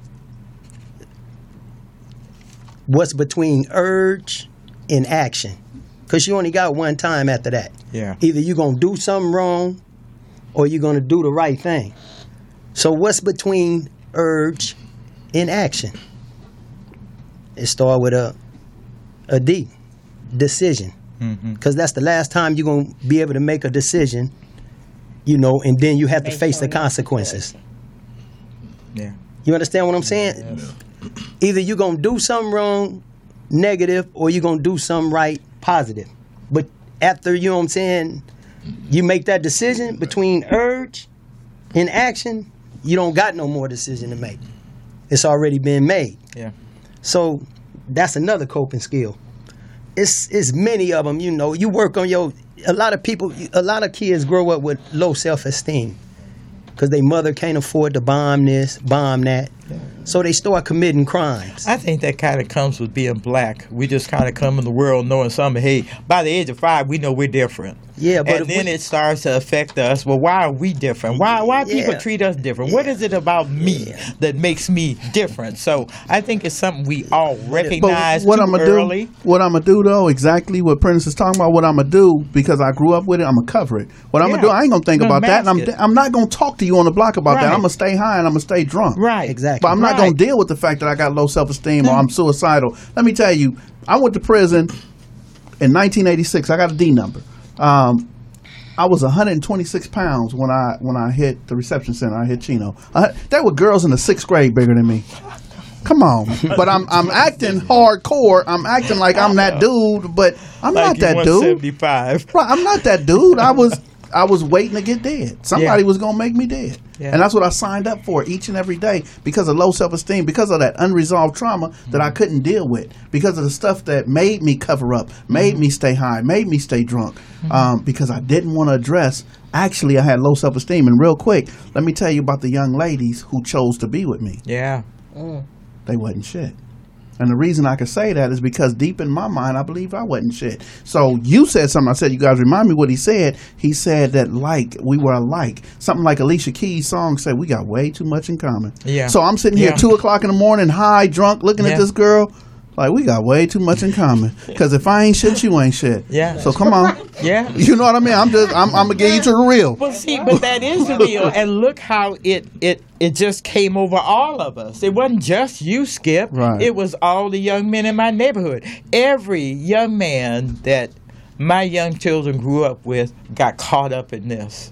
what's between urge and action, because you only got one time after that. Yeah. Either you're gonna do something wrong, or you're gonna do the right thing. So what's between urge and action? It starts with a D, decision, because that's the last time you're gonna be able to make a decision, you know, and then you have to Based face the on your consequences. Yeah. You understand what I'm saying? Either you're gonna do something wrong, negative, or you're gonna do something right, positive. But after, you know what I'm saying, you make that decision between urge and action, you don't got no more decision to make. It's already been made. Yeah. So that's another coping skill. It's many of them, you know. You work on a lot of kids grow up with low self-esteem because their mother can't afford to bomb this, bomb that. So they start committing crimes. I think that kind of comes with being black. We just kind of come in the world knowing something. Hey, by the age of 5, we know we're different. Yeah, but and then it starts to affect us. Well, why are we different? Why people Yeah. treat us different? What is it about me that makes me different? So I think it's something we all recognize what too I'm gonna early. what I'm gonna do though, exactly what Prentice is talking about. What I'm gonna do, because I grew up with it, I'm gonna cover it. What I'm Yeah. gonna do, I ain't gonna think You're about gonna that. And mask it. I'm not gonna talk to you on the block about that. Right. I'm gonna stay high and I'm gonna stay drunk. Right. Exactly. But I'm not Right. gonna deal with the fact that I got low self-esteem or I'm suicidal. Let me tell you, I went to prison in 1986. I got a D number. I was 126 pounds when I hit the reception center. I hit Chino. There were girls in the 6th grade bigger than me. Come on, but I'm acting hardcore. I'm acting like I'm that dude, but I'm Like not that dude. 175. Right, I'm not that dude. I was waiting to get dead. Somebody was gonna make me dead, and that's what I signed up for each and every day because of low self-esteem, because of that unresolved trauma that I couldn't deal with, because of the stuff that made me cover up, made me stay high, made me stay drunk, because I didn't want to address. Actually, I had low self-esteem, and real quick, let me tell you about the young ladies who chose to be with me. Yeah. They wasn't shit. And the reason I could say that is because deep in my mind, I believed I wasn't shit. So you said something. I said, you guys remind me what he said. He said that we were alike. Something like Alicia Keys' song said, we got way too much in common. Yeah. So I'm sitting here 2 o'clock in the morning, high, drunk, looking at this girl. Like, we got way too much in common. Because if I ain't shit, you ain't shit. Yeah. So come on. Yeah. You know what I mean? I'm gonna get you to the real. Well, see, but that is the deal, and look how it just came over all of us. It wasn't just you, Skip. Right. It was all the young men in my neighborhood. Every young man that my young children grew up with got caught up in this.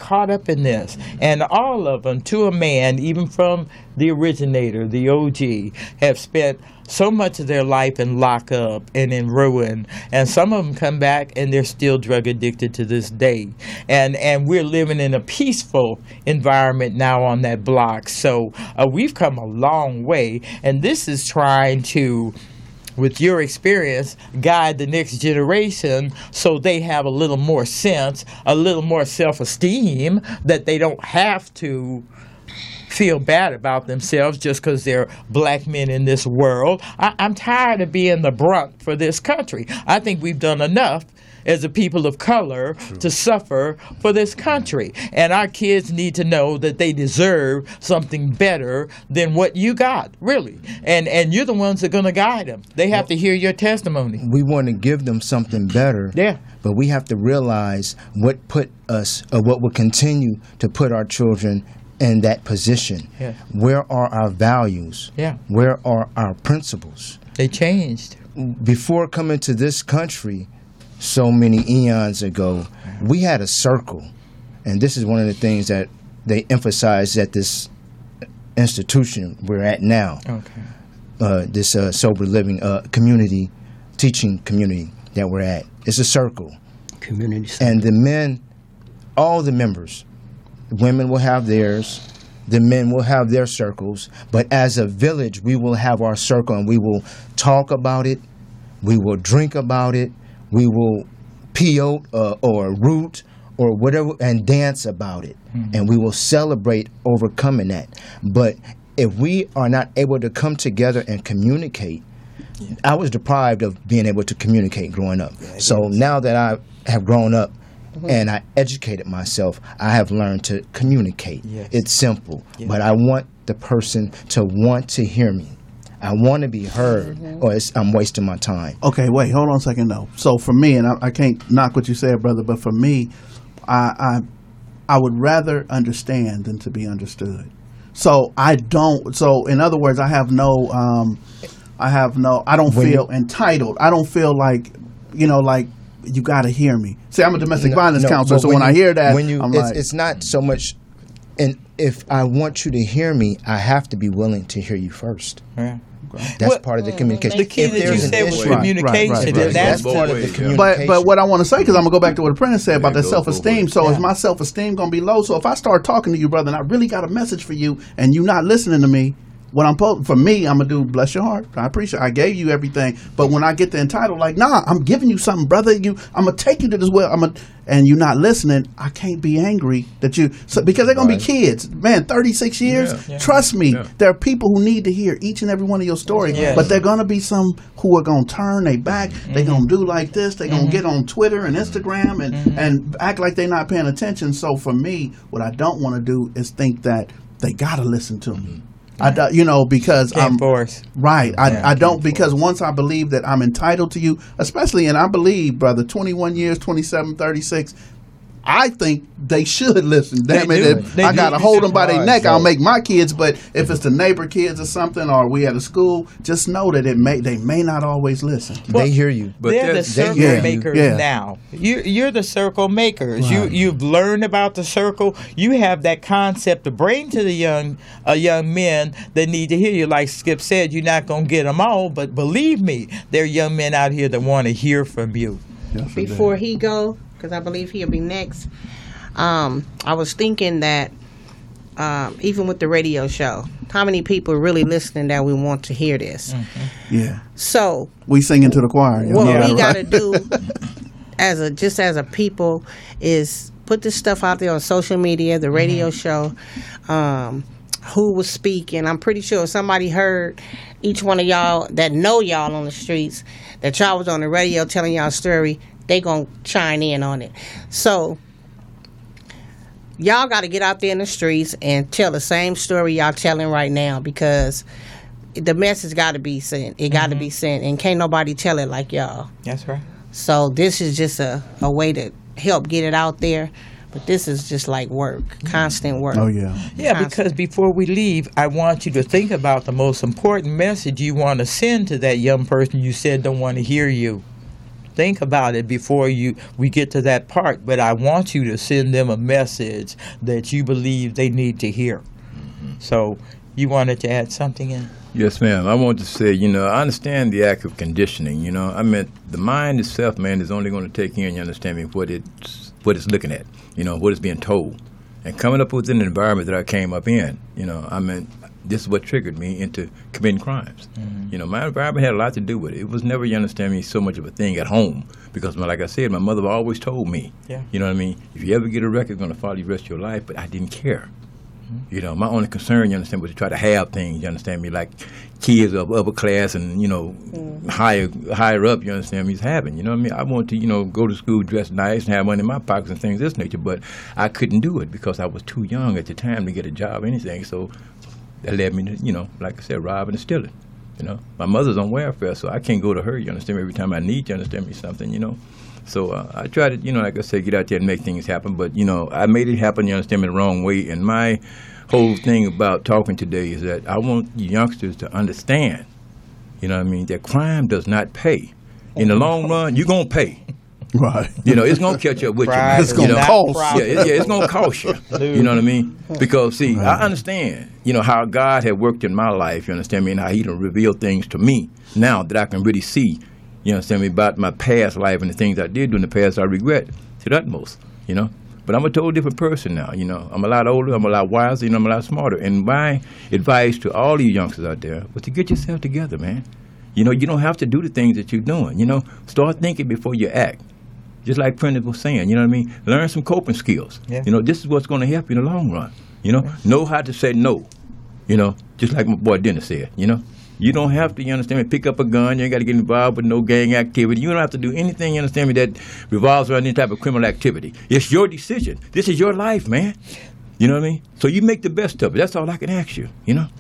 And all of them, to a man, even from the originator, the OG, have spent so much of their life in lockup and in ruin. And some of them come back and they're still drug addicted to this day. And we're living in a peaceful environment now on that block. So we've come a long way. And this is trying to, with your experience, guide the next generation so they have a little more sense, a little more self-esteem, that they don't have to feel bad about themselves just because they're black men in this world. I'm tired of being the brunt for this country. I think we've done enough as a people of color to suffer for this country. And our kids need to know that they deserve something better than what you got, really. And you're the ones that are going to guide them. They have to hear your testimony. We want to give them something better. Yeah. But we have to realize what put us, or what will continue to put our children in that position. Yeah. Where are our values? Yeah. Where are our principles? They changed. Before coming to this country, so many eons ago, we had a circle. And this is one of the things that they emphasize at this institution we're at now. Okay. This sober living community, teaching community that we're at. It's a circle. Community center. And the men, all the members, women will have theirs, the men will have their circles, but as a village, we will have our circle, and we will talk about it, we will drink about it, we will peyote or root or whatever, and dance about it, and we will celebrate overcoming that. But if we are not able to come together and communicate, I was deprived of being able to communicate growing up. So now that I have grown up, and I educated myself, I have learned to communicate. Yes. It's simple, but I want the person to want to hear me. I want to be heard, or I'm wasting my time. Okay, wait, hold on a second though. So for me, and I can't knock what you said, brother, but for me, I would rather understand than to be understood. So I don't. So in other words, I don't feel entitled. I don't feel like, like you got to hear me. See, I'm a domestic violence counselor, so when I hear that, I'm like, it's not so much. And if I want you to hear me, I have to be willing to hear you first. Yeah. That's part of the communication. The key If that you there's an said was issue- communication, right. and that's part of the But- communication. but what I want to say, because I'm gonna go back to what Apprentice said about that go self-esteem. for it. So is my self-esteem gonna be low? So if I start talking to you, brother, and I really got a message for you, and you not listening to me, what for me, I'm gonna do, bless your heart. I appreciate. I gave you everything, but when I get the entitled, like, nah, I'm giving you something, brother. I'm gonna take you to this well. And you're not listening. I can't be angry that you, because they're gonna be kids, man. 36 years. Yeah. Trust me, Yeah. there are people who need to hear each and every one of your stories. Yes. But they're gonna be some who are gonna turn their back. They're gonna do like this. They're gonna get on Twitter and Instagram and act like they're not paying attention. So for me, what I don't want to do is think that they gotta listen to me. Because Can't I'm force. right. Yeah, I don't, because once I believe that I'm entitled to you, especially, and I believe, brother, 21 years, 27, 36, I think they should listen. Damn They it! do. If They I do. gotta hold them by their Right, neck, I'll so- make my kids. But if it's the neighbor kids or something, or we at a school, just know that they may not always listen. They hear you. But They're the they circle hear you. makers Yeah. now. You're the circle makers. Right. You've learned about the circle. You have that concept to bring to the young men that need to hear you. Like Skip said, you're not gonna get them all, but believe me, there are young men out here that want to hear from you. Yes, they do. Before he go, because I believe he'll be next. I was thinking that even with the radio show, how many people are really listening that we want to hear this? Yeah, So we sing into the choir. y'all what know we that, got right? to do as a people is put this stuff out there on social media, the radio show, who was speaking. I'm pretty sure if somebody heard each one of y'all that know y'all on the streets, that y'all was on the radio telling y'all story, they gonna chime in on it. So y'all got to get out there in the streets and tell the same story y'all telling right now, because the message got to be sent. It got to be sent, and can't nobody tell it like y'all. That's right. So this is just a way to help get it out there. But this is just like work, constant work. Oh yeah. Yeah, because before we leave, I want you to think about the most important message you want to send to that young person you said don't want to hear you. Think about it before we get to that part, but I want you to send them a message that you believe they need to hear. So you wanted to add something in? Yes, ma'am. I want to say, I understand the act of conditioning. I mean, the mind itself, man, is only going to take in, you understand me, what it's looking at, what it's being told. And coming up within an environment that I came up in, I mean, this is what triggered me into committing crimes. My environment had a lot to do with it. It was never, you understand me, so much of a thing at home. Because, like I said, my mother always told me, you know what I mean, if you ever get a record, it's going to follow you the rest of your life. But I didn't care. My only concern, you understand, was to try to have things, you understand me, like kids of upper class and, higher up, you understand me, is having, you know what I mean? I wanted to, go to school, dress nice, and have money in my pockets and things of this nature, but I couldn't do it because I was too young at the time to get a job or anything, so that led me to, like I said, robbing and stealing, My mother's on welfare, so I can't go to her, you understand me, every time I need, you understand me, something, So I try to, like I said, get out there and make things happen. But, I made it happen, you understand me, the wrong way. And my whole thing about talking today is that I want youngsters to understand, that crime does not pay. In the long run, you're going to pay. Right. It's going to catch up with Crime you. It's gonna is cost. not Yeah, it's going to cost you. You know what I mean? Because, see, I understand, how God had worked in my life, you understand me, and how he done revealed things to me now that I can really see. You understand me, about my past life and the things I did do in the past I regret to the utmost, But I'm a totally different person now, I'm a lot older, I'm a lot wiser, I'm a lot smarter. And my advice to all you youngsters out there was to get yourself together, man. You don't have to do the things that you're doing, Start thinking before you act. Just like Prentice was saying, you know what I mean? Learn some coping skills. Yeah. This is what's going to help you in the long run, Know how to say no, just like my boy Dennis said, You don't have to, you understand me, pick up a gun. You ain't got to get involved with no gang activity. You don't have to do anything, you understand me, that revolves around any type of criminal activity. It's your decision. This is your life, man. You know what I mean? So you make the best of it. That's all I can ask you,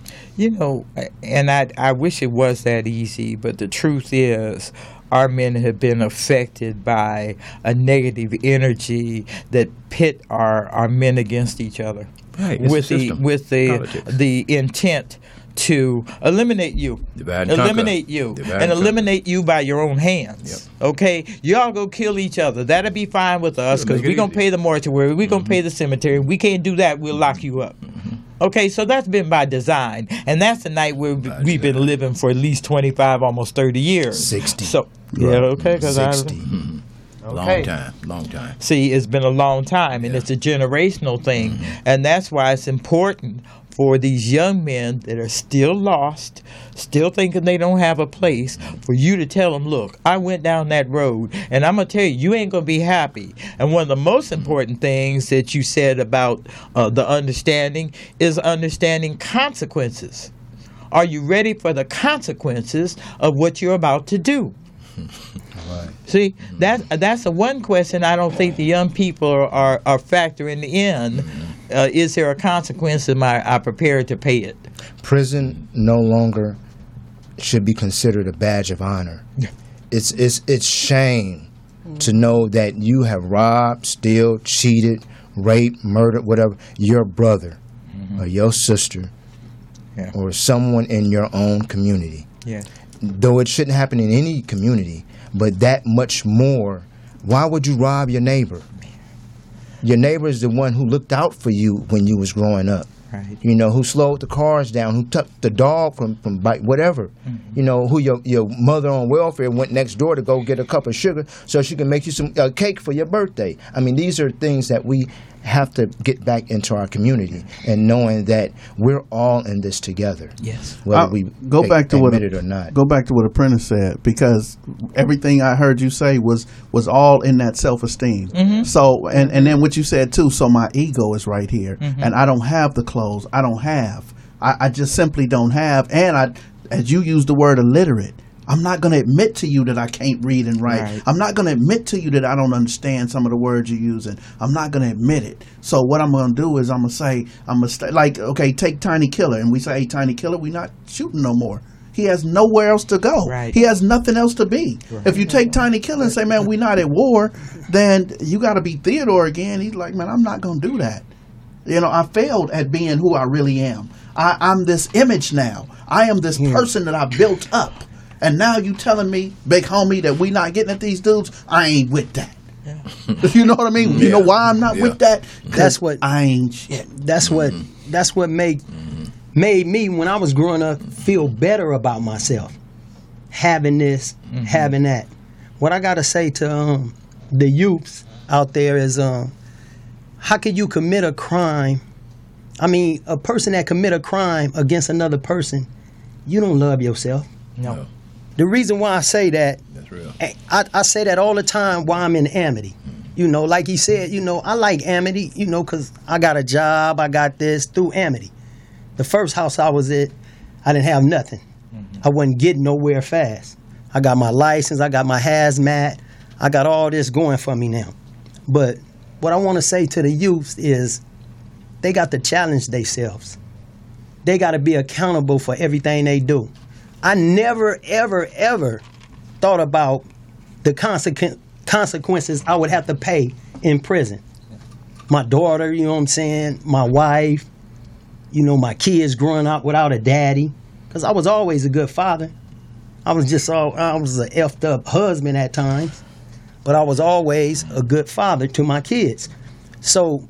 And I wish it was that easy, but the truth is our men have been affected by a negative energy that pit our men against each other. Right. It's With the system. Politics. the intent to eliminate you, Divide and conquer. eliminate you, Divide and and eliminate you by your own hands. Okay, y'all go kill each other. That'll be fine with us because Make it we're gonna easy. pay the mortuary, we're gonna pay the cemetery. We can't do that. We'll lock you up. Okay, so that's been by design, and that's the night where we've been living for at least 25, almost 30 years. 60. So yeah, okay, because 60. Okay. Long time. See, it's been a long time, and it's a generational thing, and that's why it's important for these young men that are still lost, still thinking they don't have a place, for you to tell them, look, I went down that road, and I'm going to tell you, you ain't going to be happy. And one of the most important things that you said about the understanding is understanding consequences. Are you ready for the consequences of what you're about to do? See, that's the one question I don't think the young people are factoring in. Is there a consequence? Am I prepared to pay it? Prison no longer should be considered a badge of honor. It's shame to know that you have robbed, steal, cheated, raped, murdered, whatever, your brother or your sister or someone in your own community. Yeah. Though it shouldn't happen in any community, but that much more, why would you rob your neighbor? Your neighbor is the one who looked out for you when you was growing up. Right. You know, who slowed the cars down, who took the dog from bite, whatever. You know, who your mother on welfare went next door to go get a cup of sugar so she can make you some cake for your birthday. I mean, these are things that we have to get back into our community and knowing that we're all in this together. Yes. Whether we go back to admit what it or not. Go back to what Apprentice said, because everything I heard you say was all in that self-esteem. So and then what you said too. So my ego is right here, and I don't have the clothes. I just simply don't have. And as you used the word illiterate, I'm not going to admit to you that I can't read and write. Right. I'm not going to admit to you that I don't understand some of the words you're using. I'm not going to admit it. So what I'm going to do is I'm going to say, like, okay, take Tiny Killer. And we say, hey, Tiny Killer, we're not shooting no more. He has nowhere else to go. Right. He has nothing else to be. Right. If you take Tiny Killer and say, man, we're not at war, then you got to be Theodore again. He's like, man, I'm not going to do that. You know, I failed at being who I really am. I'm this image now. I am this person that I built up. And now you telling me, big homie, that we not getting at these dudes? I ain't with that. Yeah. You know what I mean? You know why I'm not with that? That's what I ain't shit. That's what made me, when I was growing up, feel better about myself. Having this, having that. What I gotta say to the youth out there is, how could you commit a crime? I mean, a person that commit a crime against another person, you don't love yourself. No. The reason why I say that, That's real. I say that all the time while I'm in Amity. You know, like he said, you know, I like Amity, you know, because I got a job, I got this through Amity. The first house I was at, I didn't have nothing. I wasn't getting nowhere fast. I got my license, I got my hazmat, I got all this going for me now. But what I want to say to the youth is they got to challenge themselves. They got to be accountable for everything they do. I never, ever, ever thought about the consequences I would have to pay in prison. My daughter, you know what I'm saying, my wife, you know, my kids growing up without a daddy, because I was always a good father. I was an effed up husband at times, but I was always a good father to my kids. So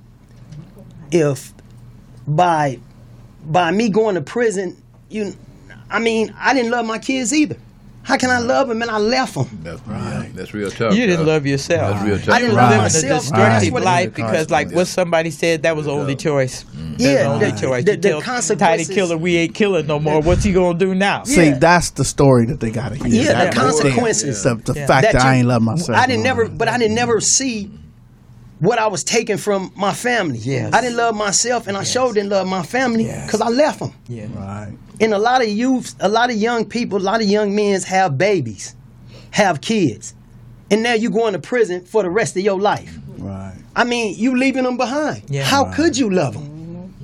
if by me going to prison, I didn't love my kids either. How can I love them and I left them? That's right. That's real tough. You didn't love yourself. That's real tough. I didn't You love living a myself. destructive Right. life because, like what somebody said, that was the only choice. Yeah, the only choice. the You tell consequences. Tiny Killer, we ain't killing no more. What's he gonna do now? See, Yeah. that's the story that they got to hear. Yeah, That the right consequences. there. The fact that I ain't love myself. I didn't never see what I was taking from my family. Yes. I didn't love myself, and I sure didn't love my family because I left them. Yeah. Right. And a lot of youth, a lot of young people, a lot of young men have babies, have kids, and now you going to prison for the rest of your life. Right. I mean, you leaving them behind. Yeah. How could you love them?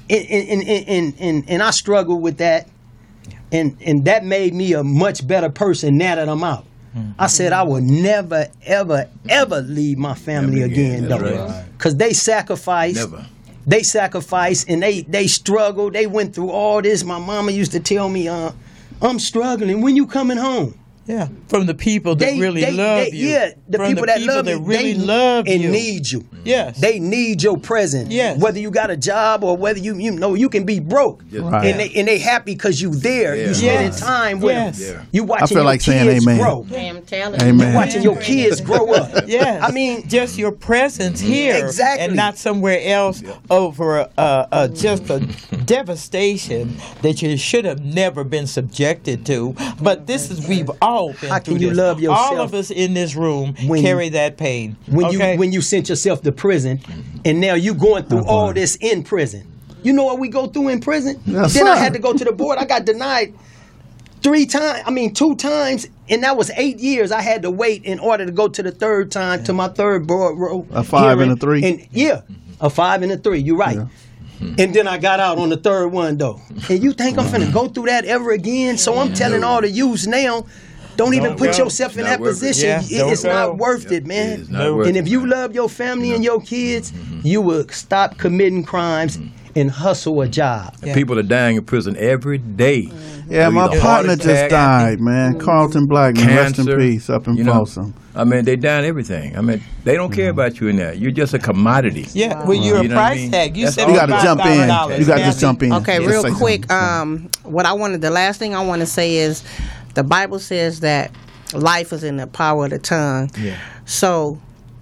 And I struggle with that, and that made me a much better person now that I'm out. I said I will never, ever, ever leave my family Never again. again, That's though, right. because they sacrificed. Never. They sacrificed and they struggled. They went through all this. My mama used to tell me, I'm struggling. When you coming home? Yeah, from the people that really love you. Yeah, the From people that love you, really they love and you. need you. Yes. They need your presence. Yes. Whether you got a job or whether you know you can be broke, Right. and they happy because you there. Yeah. You spending Yes. time with Yes. them. Yeah. You watching I feel your like saying kids amen. grow. I'm telling Amen. You watching your kids grow up. Yes. I mean, just your presence here, Exactly. and not somewhere else over just a devastation that you should have never been subjected to. But this is we've all been How through can you this. love yourself All of us in this room when- carry that pain. when you sent yourself to prison, and now you going through all this in prison. You know what we go through in prison? Yes, Then I sir. had to go to the board. I got denied 2 times, and that was 8 years I had to wait in order to go to the third time to my third board. A 5 and a 3. And a 5 and a 3. You're right. And then I got out on the third one though. And you think I'm finna go through that ever again? So I'm telling all the youths now, Don't even Don't put go. yourself in Not that worth it. position. Yeah, don't It's not go. worth it, man. It's not worth And it, if you man. love your family and your kids, you will stop committing crimes and hustle a job. Yeah. People are dying in prison every day. Yeah, my Either partner heart just attack, died, man. Carlton Blackman, rest in cancer, peace, up in you know. Folsom. I mean, they down everything. I mean, they don't care about you in there. You're just a commodity. Yeah, well, you're You a know what I price mean? tag. You That's said all. You got to jump in. $5,000. You got to just Kathy. jump in. Okay, Just real say quick. something. The last thing I want to say is, the Bible says that life is in the power of the tongue. Yeah. So,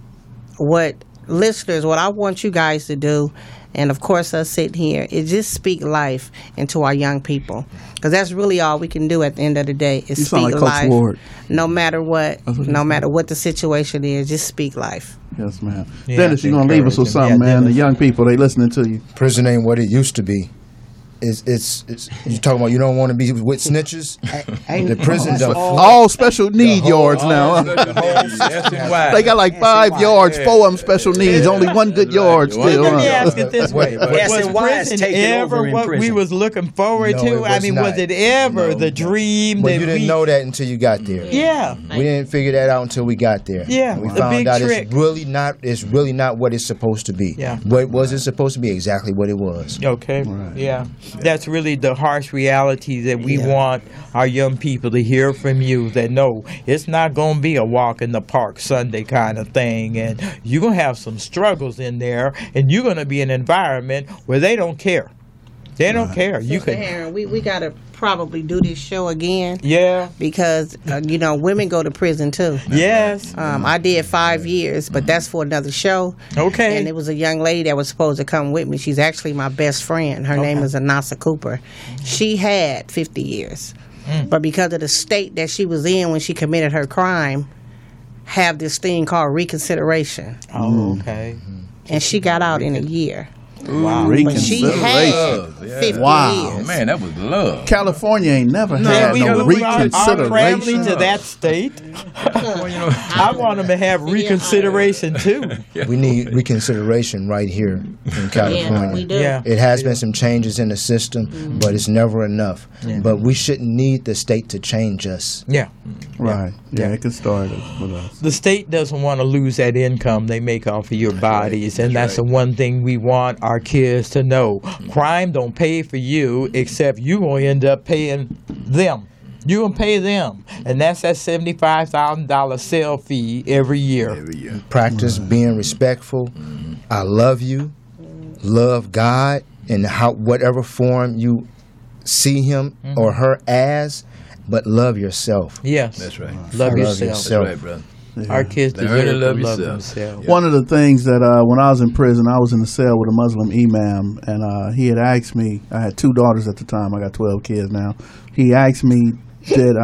what I want you guys to do, and of course us sitting here, is just speak life into our young people, because that's really all we can do at the end of the day is You speak sound like Coach life. Ward. No matter what, no matter what the situation is, just speak life. Yes, ma'am. Yeah, Dennis, you're going to leave us with encourage something, him. Yeah, man. The Dennis. young people, they listening to you. Prison ain't what it used to be. It's you talking about you don't want to be with snitches? The prison done All special need yards now. Huh? They got like 5 yards, 4 of them special needs, only 1 good yard Right. still. Let me huh? ask it this way: S Was and Y is prison taking ever over in what we prison. was looking forward No, to? it I was mean, not. was it ever No, the no. dream But that you didn't we? know that until you got there. Yeah, We didn't figure that out until we got there. Yeah, And we the big found out trick. it's really not what it's supposed to be. Yeah. What was it supposed to be? Exactly what it was. Okay. Yeah. That's really the harsh reality that we want our young people to hear from you, that no, it's not going to be a walk in the park Sunday kind of thing. And you're going to have some struggles in there, and you're going to be in an environment where they don't care. They don't care. You Sister can. Aaron, we got to probably do this show again, Yeah. because women go to prison too. Yes. I did 5 years, but that's for another show. Okay. And it was a young lady that was supposed to come with me. She's actually my best friend. Her name is Anasa Cooper. She had 50 years. But because of the state that she was in when she committed her crime, have this thing called reconsideration. Oh, okay. And she got out in a year. Wow. But she had Yeah. 50 Wow. years. Man, that was love. California ain't never Yeah, had we no are traveling reconsideration. to that state. I want them to have reconsideration too. We need reconsideration right here in California. Yeah, we do. Yeah. It has been some changes in the system, but it's never enough. But we shouldn't need the state to change us. Yeah. Right. Yeah, Yeah. it can start with us. The state doesn't want to lose that income they make off of your bodies, and that's the one thing we want our kids to know. Crime don't pay for you, except you going to end up paying them. You're going to pay them, and that's that $75,000 sale fee every year. Practice being respectful. I love you. Love God in whatever form you see him or her as, but love yourself. Yes. That's right. Love Love yourself. That's yourself. right, brother. Our kids Learn deserve to to love love yourself. themselves. One of the things that when I was in prison, I was in a cell with a Muslim imam, and he had asked me. I had 2 daughters at the time. I got 12 kids now. He asked me, did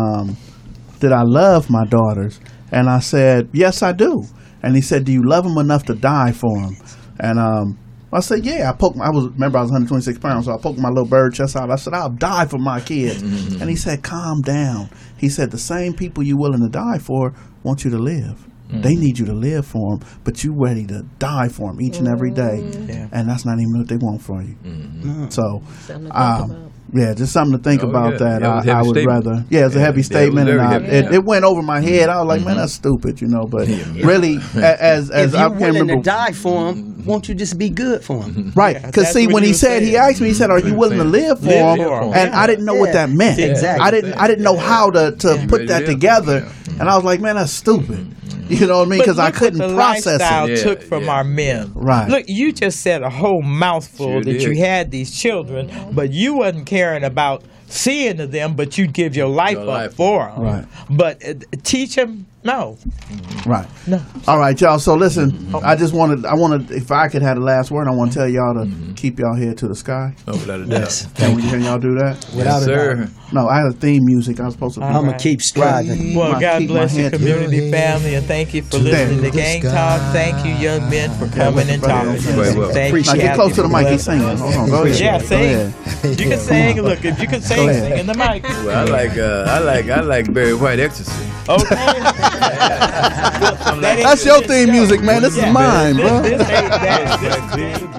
I love my daughters? And I said, yes, I do. And he said, do you love them enough to die for them? And I said, yeah. I was 126 pounds, so I poked my little bird chest out. I said, I'll die for my kids. And he said, calm down. He said, the same people you willing to die for want you to live. They need you to live for them, but you ready to die for them each and every day. Yeah. And that's not even what they want for you. So, yeah, just something to think about yeah. that. Yeah, it was a I heavy would statement. rather. Yeah, it's a Yeah, heavy yeah, it was statement, very and heavy. it went over my head. I was like, man, that's stupid, But really, as If I you're can willing remember, to die for him, won't you just be good for him? right? Yeah, Because that's see, what when he he was said, he saying. asked me, he said, "Are you willing to live for Live him?" for 'em. And I didn't know what that meant. Exactly. I didn't know how to put that live. together, and I was like, man, that's stupid. You know what I mean? Because I look what couldn't the process lifestyle it. Yeah, took from yeah. our men. Right. Look, you just said a whole mouthful Sure that did. you had these children, but you wasn't caring about seeing to them, but you'd give your life Your up life. for them. Right. But teach them, no. Right. No. All right, y'all. So listen, I wanted, if I could have the last word, I want to tell y'all to keep y'all head to the sky. Oh, without a doubt. Can y'all do that? Without Yes, a sir. doubt. No, I had a theme music. I was supposed to do. I'm going to keep striving. Well, My- God keep my bless your head to community the family, and thank you for listening to the Gang sky. Talk. Thank you, young men, for coming and talking. Right, well. Thank Now you. get close to the mic. He's Happy singing. Hold on. Go ahead. Yeah, Go sing. ahead. You can sing. Look, if you can sing, ahead. sing in the mic. Well, I like Barry White ecstasy. Okay. That's your theme music, man. This is mine, bro. This ain't that. This